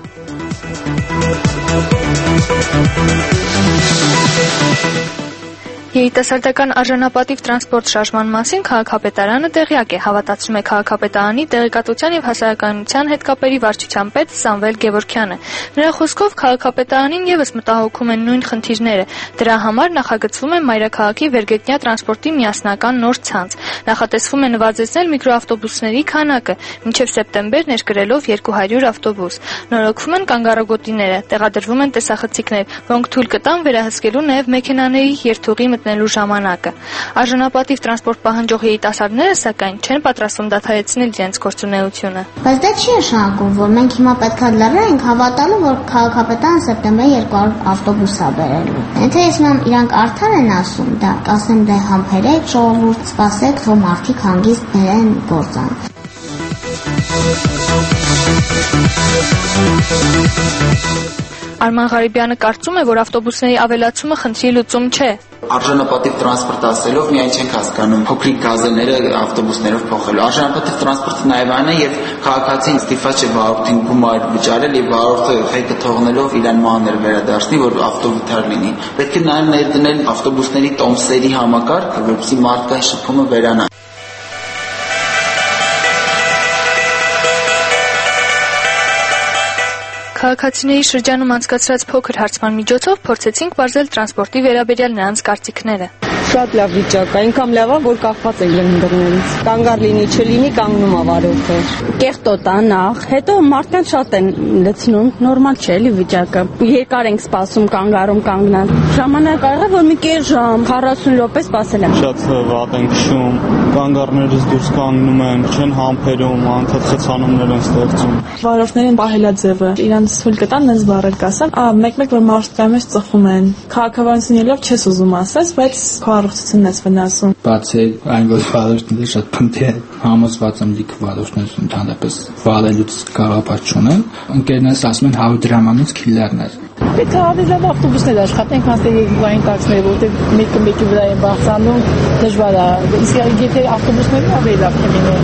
Երիտասարդական արժանապատիվ տրանսպորտ շարժման մասին քաղաքապետարանը տեղյակ է, հավատացնում է քաղաքապետարանի տեղեկատվության եւ հասարակայնության հետ կապերի վարչության պետ Սամվել Գևորգյանը։ Նրա խոսքով քաղաքապետարանին եւս մտահոգում են նույն խնդիրները։ Դրա համար նախագծվում է մայրաքաղաքի վերգետնյա տրանսպորտի միասնական նոր ցանց։ Նախատեսվում է նվազեցնել միկրոավտոբուսների քանակը, մինչև սեպտեմբեր ներկրելով երկու հարյուր ավտոբուս։ Նորոգվում են կանգառագոտիները, տեղադրվում են տեսախցիկներ, որոնք թույլ կտան վերահսկելու նաեւ մեքենաների երթուղի մտնելու ժամանակը։ Արժանապատիվ տրանսպորտ պահանջող երիտասարդները սակայն չեն պատրաստվում դադարեցնել իրենց գործունեությունը։ Բայց դա չի նշանակում, որ մենք հիմա պետք է լռենք հավատալու, որ քաղաքապետարանը սեպտեմբեր երկու հարյուր ավտոբուս է բերելու։ Եթե ես մամ իրանք արդար են ասում, դա կասեմ դե համբերեք, ժողովուրդ, սպասեք, որ մարդիկ հանգիստ բերեն գործան։ Արման Ղարիբյանը կարծում է, որ ավտոբուսների ավելացումը խնդրի լուծում չէ։ Արժանապատիվ տրանսպորտ ասելով միայն չենք հասկանում փոքրիկ գազելները ավտոբուսներով փոխելու։ Արժանապատիվ տրանսպորտը նաև այն է, եւ քաղաքացին ստիպված է վարորդին գումար վճարել եւ վարորդը հետը թողնելով իրան մանր վերադարձնի, որ ավտովթար լինի։ Պետք է նաև ներդնել ավտոբուսների տոմսերի համակարգը, որպեսզի մարդկային շփումը վերանա։ Քաղաքացիների շրջանում անցկացրած փոքր հարցման միջոցով փորձեցինք բարձել տրանսպորտի վերաբերյալ նրանց կարծիքները։ Շատ լավ վիճակ է, այնքան լավ է, որ կախված ենք լնդրներից։ Կանգար լինի, չլինի, կանգնում է վարորդը։ Կեղտոտ է նախ, հետո մարդկանց շատ են լցնում, նորմալ չէ էլի վիճակը։ Երկար ենք սպասում կանգարում կանգնալ։ Ժամանակ ա եղել, որ մի կես ժամ, քառասուն րոպե սպասել եմ։ Շատ վատ ենք քշում, կանգառներից դուրս կանգնում են, չեն համբերում, անդադ խցանումներ են ստեղծում։ Վարորդներին պահելաձևը, իրանց թույլ կտան նենց բառեր կասան, ա մեկ-մեկ որ մարդկայի մեջ ծխում են։ Քաղաքավարություն ելավ չես ուզում ասես, բայց առողջությունն ես վնասում։ Բացի այն, որ վարորդները շատ փնթի են, համոզված եմ լիքը վարորդներ ընդհանրապես վարելուց կարողապար չունեն, ընկերներս ասում են հարյուր դրամանոց քիլլերներ։ Պետք է ավելի լավ ավտոբուսներ աշխատենք, քան թե երկուային տաքսիները, որտեղ մեկը մեկի վրա են բարձրանում, դժվար է։ Իսկ եթե ավտոբուսները ավելի լավ կլինեն։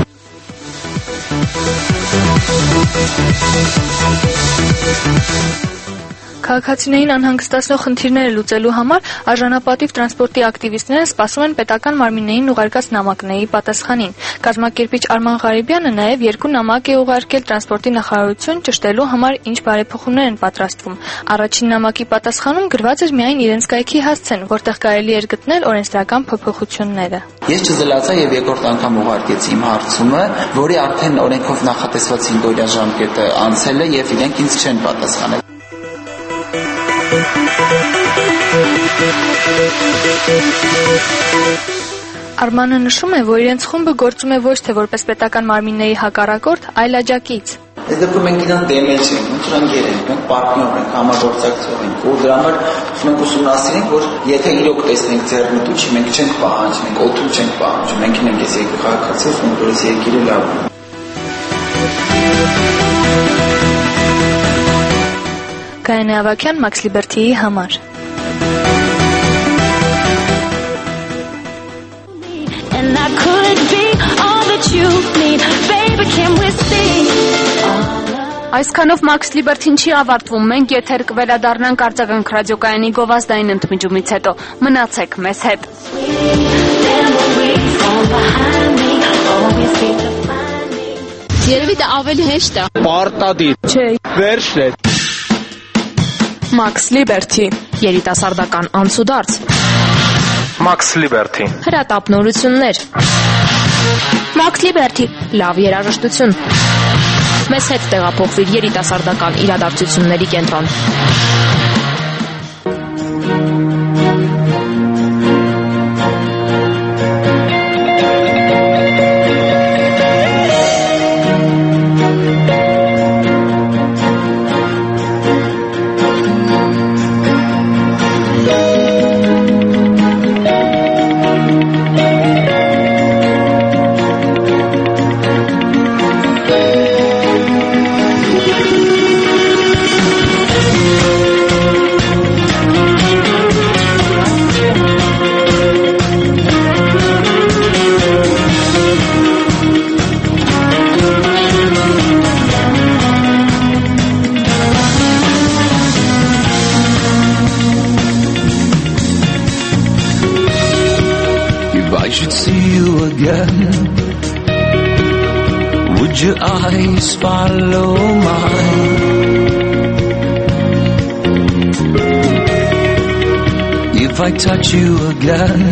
Քաղաքացիներին անհանգստացնող խնդիրները լուծելու համար արժանապատիվ տրանսպորտի ակտիվիստները սպասում են պետական մարմիններին ուղարկած նամակների պատասխանին։ Կազմակերպիչ Արման Ղարիբյանը նաև երկու նամակ է ուղարկել տրանսպորտի նախարարություն ճշտելու համար ինչ բարեփոխումներ են պատրաստվում։ Առաջին նամակի պատասխանում գրված էր միայն իրենց կայքի հասցեն, որտեղ կարելի էր գտնել օրենսդրական փոփոխությունները։ Ես չզլացա եւ երկրորդ անգամ ուղարկեցի իմ հարցումը, որի արդեն օրենքով նախատեսված հինգ օրյա ժամկետը անցել է եւ իրենք ինձ չեն պատասխանել։ Արմանը նշում է, որ իրենց խումբը գործում է ոչ թե որպես պետական մարմինների հակառակորդ, այլ աջակից։ Այս դեպքում մենք իրան դեմել չենք, մենք իրան գերենք, մենք պարտնյոր ենք, համագործակցող ենք, ու դրա համար մենք ուսումնասիրենք, որ եթե իրոք տեսնենք ձեռնտու, մենք չենք պահանջում, մենք օդում չենք պահանջում, մենք ենք ես երկու քաղաքացի, ուսում որ ես երկիրը լավ է։ Գայանե Ավագյան, Մաքս Լիբերթիի համար։ And I could be all that you need, baby, can we see? Այսքանով Մաքս Լիբերթին չի ավարտվում, մենք եթեր կվերադառնանք արձագանք ռադիոկայանի գովազդային ընդմիջումից հետո, մնացեք մեզ հետ։ Երևի դա ավելի հեշտ է։ Պարտադիր։ Չէ։ Վերջն է։ Մաքս Լիբերթի, երիտասարդական անցուդարձ։ Մաքս Լիբերթի, հրատապ նորություններ։ Max Liberty, լավ երաժշտություն։ Մեզ հետ տեղափոխվիր երիտասարդական իրադարձությունների կենտրոն։ Would your eyes follow mine? If I touch you again,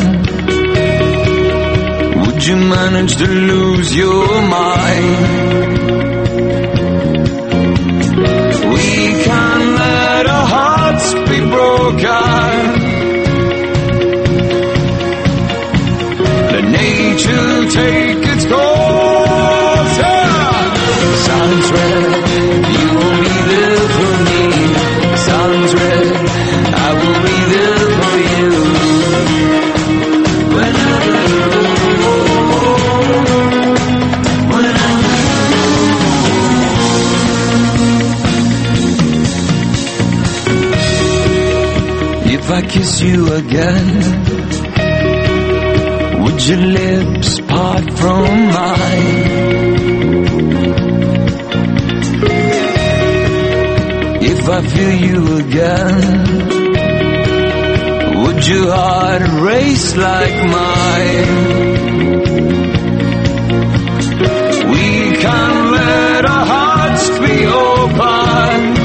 would you manage to lose your mind? We can't let our hearts be broken. Let nature take its course. Yeah. Sounds red, you will be there for me. Sounds red, I will be there for you. Whenever, whenever. If I kiss you again, would your lips part from mine? If I feel you again, would your heart race like mine? We can't let our hearts be open.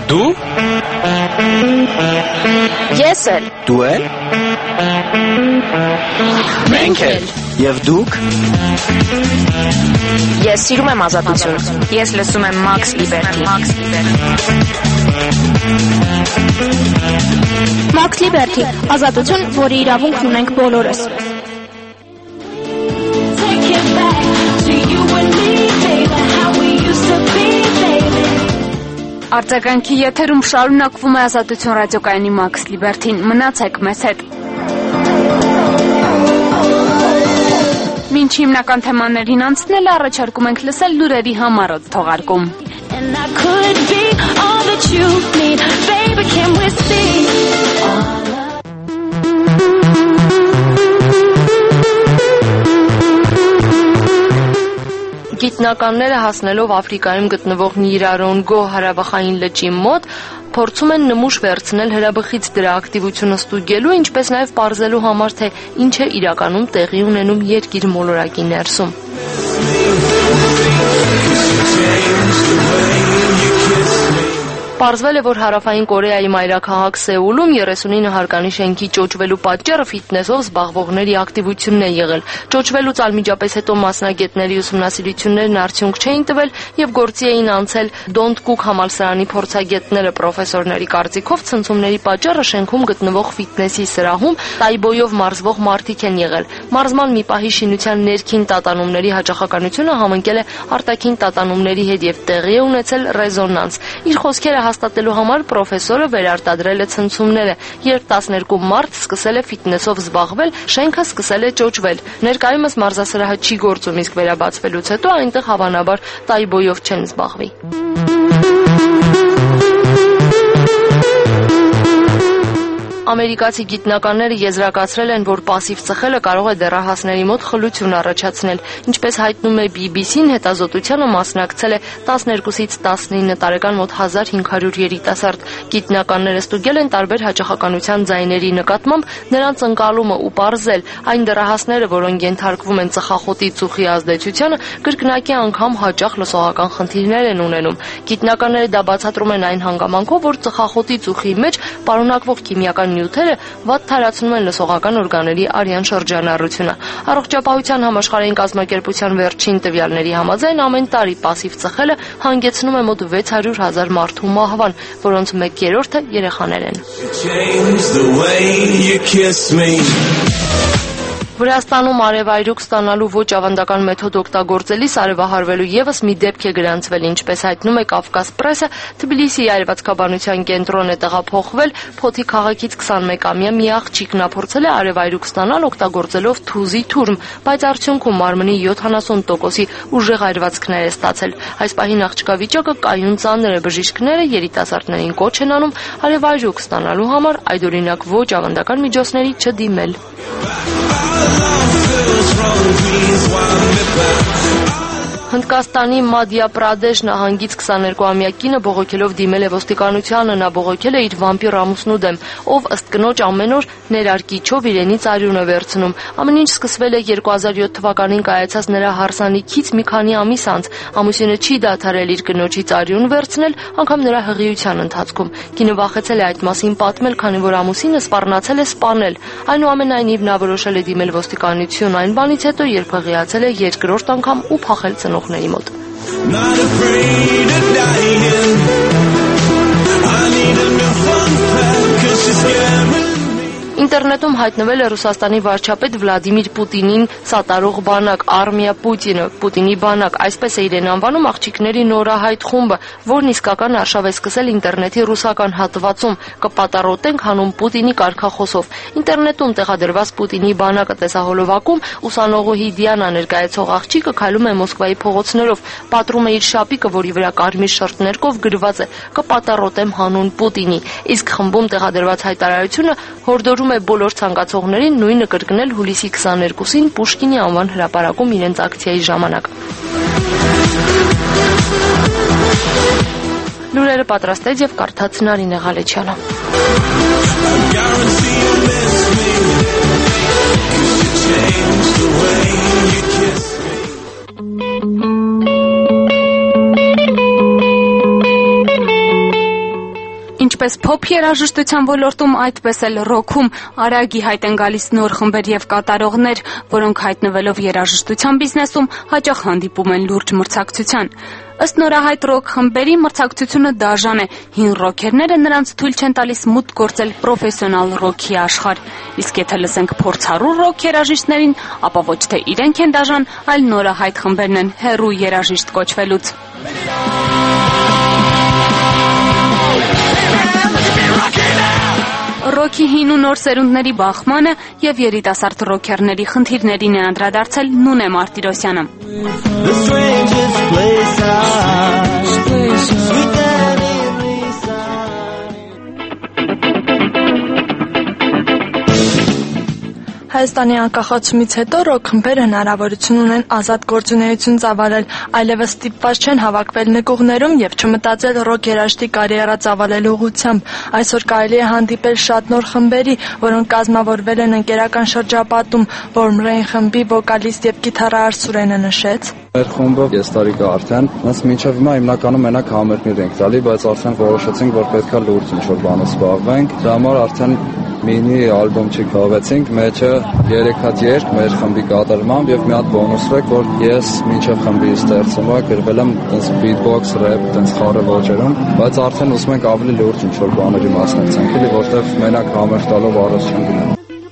Դու? Ես էլ։ Դու էլ? Մենք էլ։ Եվ դուք? Ես սիրում եմ ազատություն։ Ես լսում եմ Max Liberty։ Max Liberty, ազատություն, որի իրավունքն ունենք բոլորս։ Արձագանքի եթերում շարունակվում է ազատություն ռադիոկայանի Max Liberty-ն։ Մնացեք մեզ հետ։ Մինչ հիմնական թեմաներին անցնելը առաջարկում ենք լսել լուրերի համառոտ թողարկում։ Գիտնականները հասնելով Աֆրիկայում գտնվող Նիրարոնգո հարավախային լճի մոտ փորձում են նմուշ վերցնել հրաբխից դրա ակտիվությունը ստուգելու, ինչպես նաև պարզելու համար, թե ինչ է իրականում տեղի ունենում երկիր մոլորակի ներսում։ Պարզվել է, որ Հարավային Կորեայի մայրաքաղաք Սեուլում երեսունինը հարկանի շենքի ճոճվելու պատճառը ֆիթնեսով զբաղվողների ակտիվությունն է եղել։ Ճոճվելուց անմիջապես հետո մասնագետների ուսումնասիրություններն արդյունք չէին տվել եւ գործի էին անցել Don't Cook համալսարանի փորձագետները։ Պրոֆեսորների կարծիքով ցնցումների պատճառը շենքում գտնվող ֆիթնեսի սրահում տայբոյով մարզվող մարդիկ են եղել։ Մարզման մի պահի շինության ներքին տատանումների հաճախականությունը համընկել է արտաքին տատանումների հետ եւ տեղի է ունեցել ռեզոնանս։ Իր խոսքերը հաստատելու համար պրոֆեսորը վերարտադրել է ցնցումները։ Երբ տասներկու մարդ սկսել է ֆիթնեսով զբաղվել, շենքը սկսել է ճոճվել։ Ներկայումս մարզասրահը չի գործում, իսկ վերաբացվելուց հետո այնտեղ հավանաբար տայբոյով չեն զբաղվի։ Ամերիկացի գիտնականները եզրակացրել են, որ պասիվ ծխելը կարող է դեռահասների մոտ խլություն առաջացնել։ Ինչպես հայտնում է բի բի սին, հետազոտությանը մասնակցել է տասներկուսից տասնինը տարեկան մոտ հազար հինգ հարյուր երիտասարդ։ Գիտնականները ստուգել են տարբեր հաճախականության ձայների նկատմամբ նրանց ընկալումը ու պարզել այն դեռահասները, որոնք ենթարկվում են ծխախոտի ծուխի ազդեցությանը, կրկնակի անգամ հաճախ լսողական խնդիրներ են ունենում։ Գիտնականները դա բացատրում են այն հանգամանքով, որ ծխախոտի ծուխի մեջ պարունակվող քիմիական նյութերը վատ թարացնում են լսողական օրգանների արյան շրջանառությունը։ Առողջապահության համաշխարհային կազմակերպության վերջին տվյալների համաձայն ամեն տարի պասիվ ծխելը հանգեցնում է մոտ վեց հարյուր հազար մարդու մահվան, որոնց մեկ երրորդը երեխաներ են։ Վրաստանում արևայրուք ստանալու ոչ ավանդական մեթոդ օգտագործելիս արևահարվելու եւս մի դեպք է գրանցվել, ինչպես հայտնում է Կավկաս պրեսը, Թբիլիսիի արևածքաբանության կենտրոն է տեղափոխվել Փոթի քաղաքից քսանմեկամյա մի աղջիկ նա փորձել է արևայրուք ստանալ օգտագործելով թուզի թուրմ, բայց արդյունքում մարմնի յոթանասուն տոկոսի ուժեղ այրվածքներ է ստացել։ Այս պահին աղջկա վիճակը կայուն ծանր է, բժիշկները երիտասարդներին կոչ են անում արևայրուք ստանալու համար այդօրինակ ոչ ավանդական միջոցների չդիմել։ Հնդկաստանի Մադյա Պրադեշ նահանգից քսաներկուամյա կինը բողոքելով դիմել է ոստիկանությանը, նա բողոքել է իր վամպիր ամուսնու դեմ, ով ըստ կնոջ ամեն օր ներարկիչով իրենից արյուն է վերցնում։ Ամեն ինչ սկսվել է երկու հազար յոթ թվականին կայացած նրա հարսանիքից մի քանի ամիս անց։ Ամուսինը չի դադարել իր կնոջից արյուն վերցնել, անգամ նրա հղիության ընթացքում։ Կինը վախեցել է այդ մասին պատմել, քանի որ ամուսինը սպառնացել է սպանել։ Այնուամենայնիվ նա որոշել է դիմել ոստիկանություն այն բանից հետո, երբ հղիացել է երկրորդ անգամ ու փախել ծնողների մոտ։ Ինտերնետում հայտնվել է Ռուսաստանի վարչապետ Վլադիմիր Պուտինին սատարող բանակ Արմիա Պուտինը, Պուտինի բանակ, այսպես է իրեն անվանում աղջիկների նորահայտ խումբը, որն իսկական արշավ է սկսել ինտերնետի ռուսական հատվածում, կպատառոտենք հանուն Պուտինի կարգախոսով։ Ինտերնետում տեղադրված Պուտինի բանակը տեսահոլովակում ուսանողուհի Դիանա ներկայացող աղջիկը քայլում է Մոսկվայի փողոցներով, պատռում է իր շապիկը, որի վրա կարմիր շրթներկով գրված է կպատառոտեմ հանուն Պուտինի, իսկ խմբում տեղադրված հայտարարությունը հորդորում է բոլոր ցանկացողներին նույնը կրկնել հուլիսի քսաներկուսին Պուշկինի անվան հրապարակում իրենց ակցիայի ժամանակ։ Լուրերը պատրաստեց եւ կարդաց Նարինե Ղալեչյանը։ ինչպես փոփ երաժշտության ոլորտում, այդպես էլ ռոքում արագ ի հայտ են գալիս նոր խմբեր եւ կատարողներ, որոնք հայտնվելով երաժշտության բիզնեսում հաճախ հանդիպում են լուրջ մրցակցության։ Ըստ նորահայտ ռոք խմբերի մրցակցությունը դաժան է, հին ռոքերները նրանց թույլ չեն տալիս մուտք գործել պրոֆեսիոնալ ռոքի աշխարհ։ Իսկ եթե լսենք փորձառու ռոք երաժիշտներին, ապա ոչ թե իրենք են դաժան, այլ նորահայտ խմբերն են հեռու երաժիշտ կոչվելուց։ Ռոքի հին ու նոր սերունդների բախմանը եւ երիտասարդ ռոքերների խնդիրներին է անդրադարձել Նունե Մարտիրոսյանը։ Հայաստանի անկախացումից հետո ռոք խմբերը հնարավորություն ունեն ազատ գործունեություն ծավալել, այլևս ստիպված չեն հավաքվել նկուղներում եւ չմտածել ռոք երաժշտի կարիերա ծավալելու ուղղությամբ։ Այսօր կարելի է հանդիպել շատ նոր խմբերի, որոնք կազմավորվել են ընկերական շրջապատում, Warm Rain խմբի վոկալիստ եւ գիտարահար Սուրենը նշեց. Մեր խումբը ես տարիքա արդեն, հենց մինչև հիմա հիմնականում մենակ համերգներ ենք տալի, բայց արդեն որոշեցինք, որ պետքա լուրջ ինչ-որ բանով զբաղվենք։ Դրա համար արդեն մինի ալբոմ չգավեցինք, մեջը երեք հատ երգ մեր խմբի կատարմամբ եւ մի հատ բոնուս տրեք, որ ես մինչև խմբի ստեղծումը գրվել եմ տենց beatbox, rap, տենց խառը ոճերում, բայց արդեն ուզում ենք ավելի լուրջ ինչ-որ բաների մասնակցենք, էլի որտեվ մենակ համերգ տալով առաջ չեն գնա։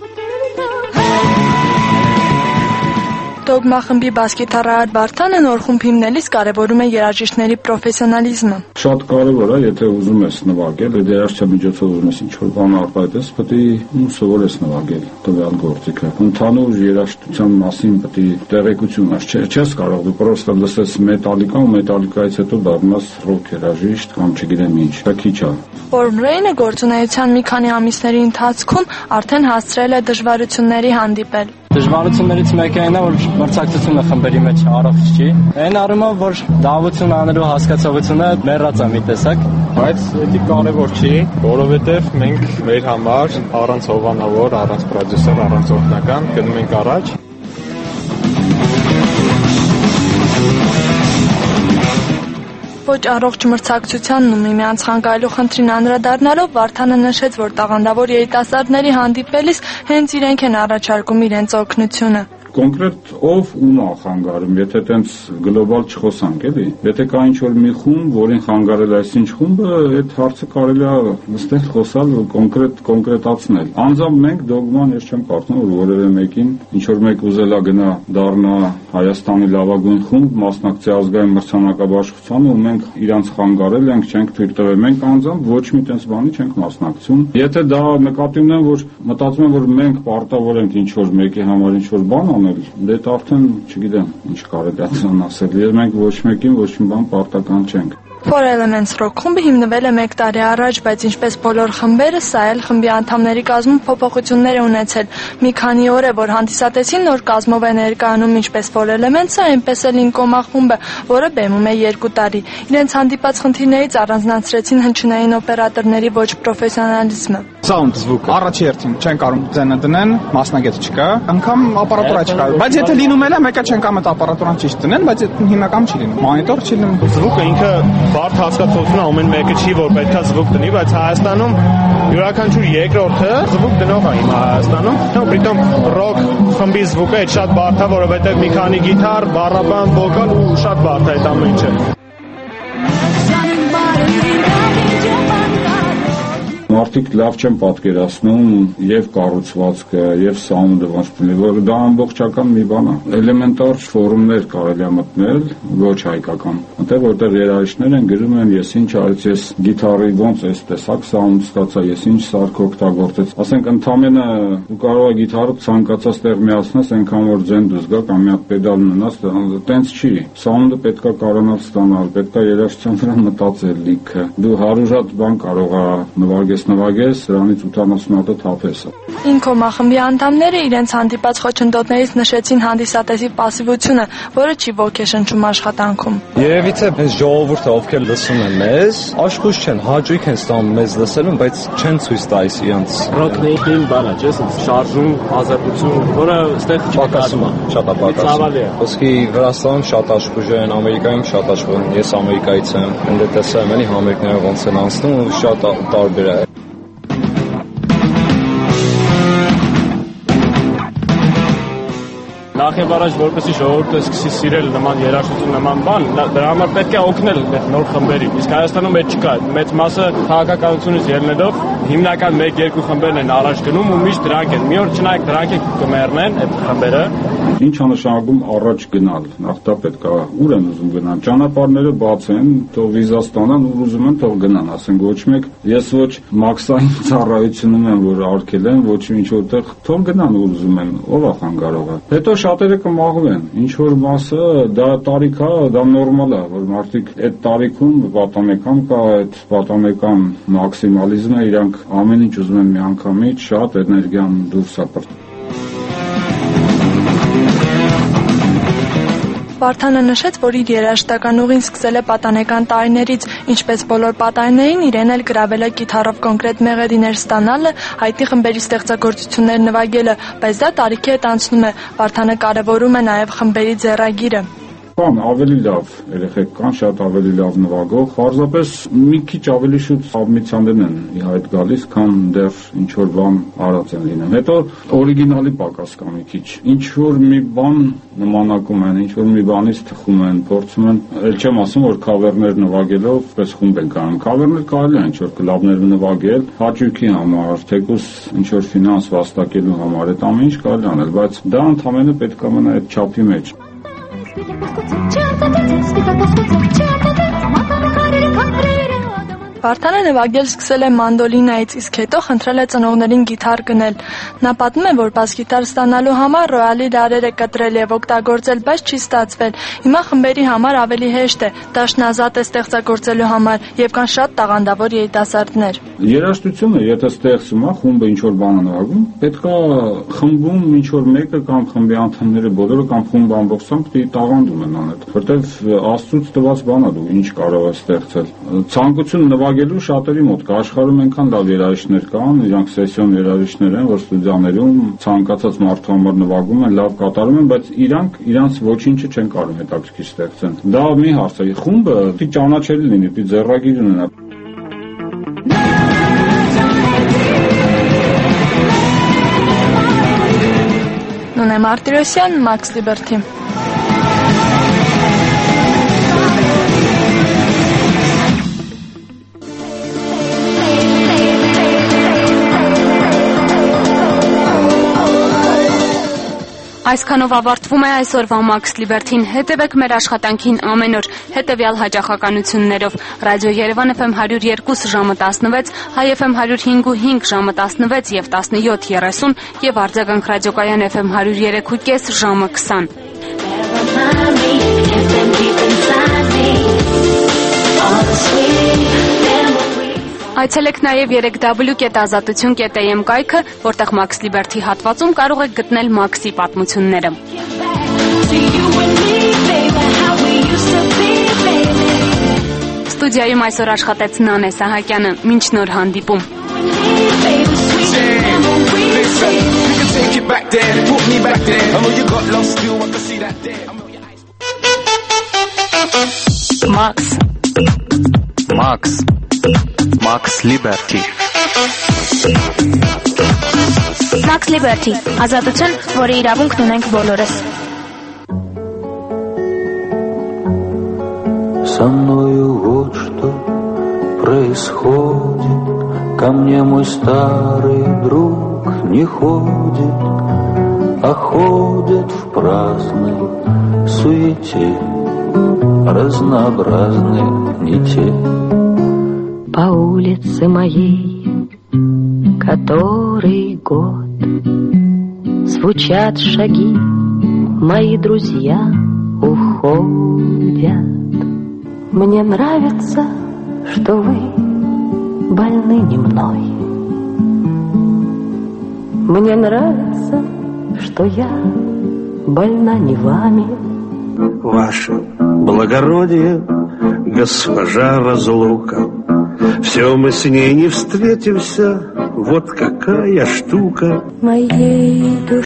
Դոգմա խմբի բաս-գիտարահար Վարդանը նոր խումբ հիմնելիս կարևորում է երաժիշտների պրոֆեսիոնալիզմը։ Շատ կարևոր է, եթե ուզում ես նվագել, այդ երաժշտության միջոցով ուզում ես ինչ-որ բան արտահայտես, պետք է սովորես նվագել տվյալ գործիքը։ Ընդհանուր երաժշտության մասին պետք է տեղեկություն ունես, չես կարող դու պրոստը լսես մետալիկա ու մետալիկայից հետո դառնաս ռոք երաժիշտ կամ չգիտեմ ինչ, դա քիչ է։ Warm Rain-ը գործունեության մի քանի ամիսների ընթացքում արդեն հասցրել է դժվարությունների հանդիպել։ Դժվարություններից մեկը այն է, որ մրցակցությունը խմբերի մեջ առողջ չի։ Այն առումով, որ դավություն անելու հասկացողությունը մեռած է մի տեսակ, բայց դա կարևոր չի, որովհետև մենք մեր համար առանց հովանավոր, առանց պրոդյուսեր, առանց օգնական գնում ենք առաջ։ Ոչ առողջ մրցակցությանն ու միմյանց խանգարելու խնդրին անդրադառնալով Վարդանը նշեց, որ տաղանդավոր երիտասարդների հանդիպելիս հենց իրենք են առաջարկում իրենց օգնությունը։ Կոնկրետ ով ում է խանգարում, եթե տենց գլոբալ չխոսանք, էլի։ Եթե կա ինչ-որ մի խումբ, որին խանգարել այսինչ խումբը, այդ հարցը կարելի է նստել խոսալ ու կոնկրետ կոնկրետացնել։ Անձամբ մենք դոգման ես չեմ կարծում, որ որևէ մեկին ինչ-որ մեկ ուզելա գնա դառնա Հայաստանի լավագույն խումբ, մասնակցի ազգային մրցանակաբաշխությանը ու մենք իրանց խանգարել ենք, չենք թույլ տվել։ Մենք անձամբ ոչ մի տենց բանի չենք մասնակցում։ Եթե դա նկատի ունեմ, որ մտածում եմ, որ մենք պարտավոր ենք ինչ-որ մեկի համար ինչ-որ բան դե արդեն չգիտեմ ինչ կարելի է ասել։ Ես մենք ոչ մեկին ոչ մի բան պարտական չենք։ Four Elements ռոք խումբը հիմնվել է մեկ տարի առաջ, բայց ինչպես բոլոր խմբերը, սա էլ խմբի անդամների կազմում փոփոխություններ է ունեցել։ Մի քանի օր է, որ հանդիսատեսին նոր կազմով է ներկայանում ինչպես Four Elements-ը, այնպես էլ Ինկոմա խումբը, որը բեմում է երկու տարի։ Իրենց հանդիպած խնդիրներից առանձնացրեցին հնչյունային օպերատորների ոչ պրոֆեսիոնալիզմը։ Sound звук առաջի հերթին չեն կարող ձենը դնեն, մասնագետ չկա, անգամ ապարատուրա չկա։ Բայց եթե լինում էլ է, մեկը չեն կարող այդ ապարատուրան ճիշտ դնեն, բայց հիմնական չի լինում։ Մոնիտոր չի լինում։ Звуկը ինքը բարդ հասկացությունը ամեն մեկը չի, որ պետքա звуկ դնի, բայց Հայաստանում յուրաքանչյուր երկրորդը звуկ դնող է հիմա Հայաստանում։ Ու պրիտոմ ռոք խմբի звуկը այդ շատ բարդ է, որովհետև մի քանի գիտար, բառաբան, վոկալ ու շատ բարդ է այդ ամեն ինչը։ Մարդիկ լավ չեն պատկերացնում եւ կառուցվածքը, եւ սաունդը, որ դա ամբողջական մի բան է։ Էլեմենտար ֆորումներ կարելի է մտնել, ոչ հայկական։ Այնտեղ որտեղ երաժիշտներ են գրում են, ես ինչ արեցի, ես գիտարի ոնց էս տեսակ սաունդ ստացա, ես ինչ սարք օգտագործեց։ Ասենք ընդամենը դու կարող ես գիտարը ցանկացած տեղ միացնես, այնքան որ ձեն դուս գա կամ մի հատ պեդալ ունենաս, տենց չի։ Սաունդը պետքա կարողանալ ստանալ, պետքա երաժշտության վրա մտածել լիքը։ Դու հարյուր հատ բան կարող ես նվագես ես նվագես, սրանից ութանասուն հատը թափես։ Ինքոմա խմբի անդամները իրենց հանդիպած խոչընդոտներից նշեցին հանդիսատեսի պասիվությունը, որը չի ոգեշնչում աշխատանքում։ Երևի թե այս ժողովուրդը, ովքեր լսում են մեզ, աշխույժ չեն, հաճույք են ստանում մեզ լսելուն, բայց չեն ցույց տալիս իրենց։ Ռոքնեյքին բանա, չէ՞, շարժում, ազատություն, որը այստեղ պակասում է, շատ է պակասում։ Ոսկի Վրաստանում շատ աշխույժ են, Ամերիկայում շատ աշխույժ են, ես Ամերիկայից եմ, ընդ տեսա եմ էլի համերգները ոնց են անցնում ու շատ տարբեր է։ Նախ եւ առաջ որպեսզի ժողովուրդը սկսի սիրել նման երաժշտություն, նման բան, դրա համար պետք է օգնել այդ նոր խմբերին։ Իսկ Հայաստանում այդ չկա։ Մեծ մասը քաղաքականությունից ելնելով հիմնական մեկ-երկու խմբերն են առաջ գնում ու միշտ դրանք են։ Մի օր չնայեք դրանք են կմեռնեն այդ խմբերը։ Ինչ է նշանակում առաջ գնալ։ Նախ դա պետք է ուր են ուզում գնալ։ Ճանապարհները բաց են, թող վիզա ստանան, ուր ուզում են թող գնան, ասենք ոչ մեկ ես ոչ մաքսային ծառայությունում եմ, որ արկել են, ոչ ինչ որտեղ թող գնան ուր ուզում են, ով է խանգարողը։ Հետո շատերը կմաղվեն, ինչ որ մասը դա տարիք է, դա նորմալ է, որ մարդիկ այդ տարիքում պատանեկան կա, այդ պատանեկան մաքսիմալիզմը, իրանք ամեն ինչ ուզում են միանգամից, շատ էներգիան դուրս է պրծնում։ Վարդանը նշեց, որ իր երաժշտական ուղին սկսել է պատանեկան տարիներից, ինչպես բոլոր պատանիներին, իրեն էլ գրավել է կիթառով կոնկրետ մեղեդիներ ստանալը, հայտնի խմբերի ստեղծագործություններ նվագելը, բայց դա տարիքի հետ անցնում է։ Վարդանը կարևորում է նաև խմբերի ձեռագիրը։ Կան ավելի լավ երեխեք կան, շատ ավելի լավ նվագող, պարզապես մի քիչ ավելի շուտ սաբմիսիաներն են ի հայտ գալիս, քան դեռ ինչ որ բան արած են լինում։ Հետո օրիգինալի պակաս կա մի քիչ։ Ինչ որ մի բան նմանակում են, ինչ որ մի բանից թխում են, փորձում են, ել չեմ ասում, որ քավերներ նվագելով պես խումբ են կանում։ Քավերներ կարելի է ինչ որ կլաբներ նվագել, հաճույքի համար, թեկուզ ինչ որ ֆինանս վաստակելու համար, այդ ամեն ինչ կարելի անել, բայց դա ընդհանրապես պետք է մնա այդ չափի մեջ։ Վարդանը նվագել սկսել է մանդոլինայից, իսկ հետո խնդրել է ծնողներին գիթառ գնել։ Նա պատմում է, որ բաս-գիտար ստանալու համար ռոյալի լարեր է կտրել եւ օգտագործել, բայց չի ստացվել։ Հիմա խմբերի համար ավելի հեշտ է, դաշտն ազատ է ստեղծագործելու համար եւ կան շատ տաղանդավոր երիտասարդներ։ Երաժշտությունը, եթե ստեղծում է, խումբը ինչ որ բան նվագում, պետքա խմբում ինչ որ մեկը կամ խմբի անդամները բոլորը կամ խումբը ամբողջությամբ դի տաղանդում են անել, որտեվ Աստծուց տված բան է դու ինչ կարող ես ստեղծել։ Ցանկություն նվագելու շատերի մոտ կա, աշխարհում այնքան լավ երաժիշտներ կան, իրանք սեսիոն երաժիշտներ են, որ ստուդիաներում ցանկացած մարդու համար նվագում են, լավ կատարում են, բայց իրանք իրանց ոչինչը չեն կարող հետաքրքիր ստեղծեն։ Դա մի հարց է։ Խումբը պիտի ճանաչելի լինի, պիտի ձեռագիր ունենա։ Նոնե Մարտիրոսյան, Max Liberty։ Այսքանով ավարտվում է այսօրվա Max Liberty-ին։ Հետևեք մեր աշխատանքին ամեն օր հետևյալ հաճախականություններով. Ռադիո Երևան Էֆ Էմ հարյուր երկու ժամը տասնվեց, Հայ Էֆ Էմ հարյուր հինգ ու հինգ ժամը տասնվեց եւ տասնյոթ երեսուն եւ Արձագանք ռադիոկայան Էֆ Էմ հարյուր երեք ու կես ժամը քսան։ Այցելեք նաև երեք դաբլյու կետ ազատություն կետ էյ էմ կայքը, որտեղ Max Liberty հատվածում կարող եք գտնել Max-ի պատմությունները։ Ստուդիայում այսօր աշխատեց Նանե Սահակյանը։ Մինչ նոր հանդիպում։ Max Max Max Liberty Max Liberty, ազատություն, որի իրավունքն ունենք բոլորս։ Со мною вот что происходит, ко мне мой старый друг не ходит, а ходит в праздной суете разнообразных нитей. По улице моей, который год, звучат шаги, мои друзья уходят. Мне нравится, что вы больны не мной. Мне нравится, что я больна не вами. Ваше благородие, госпожа разлука, все мы с ней не встретимся, вот какая штука. Моей душе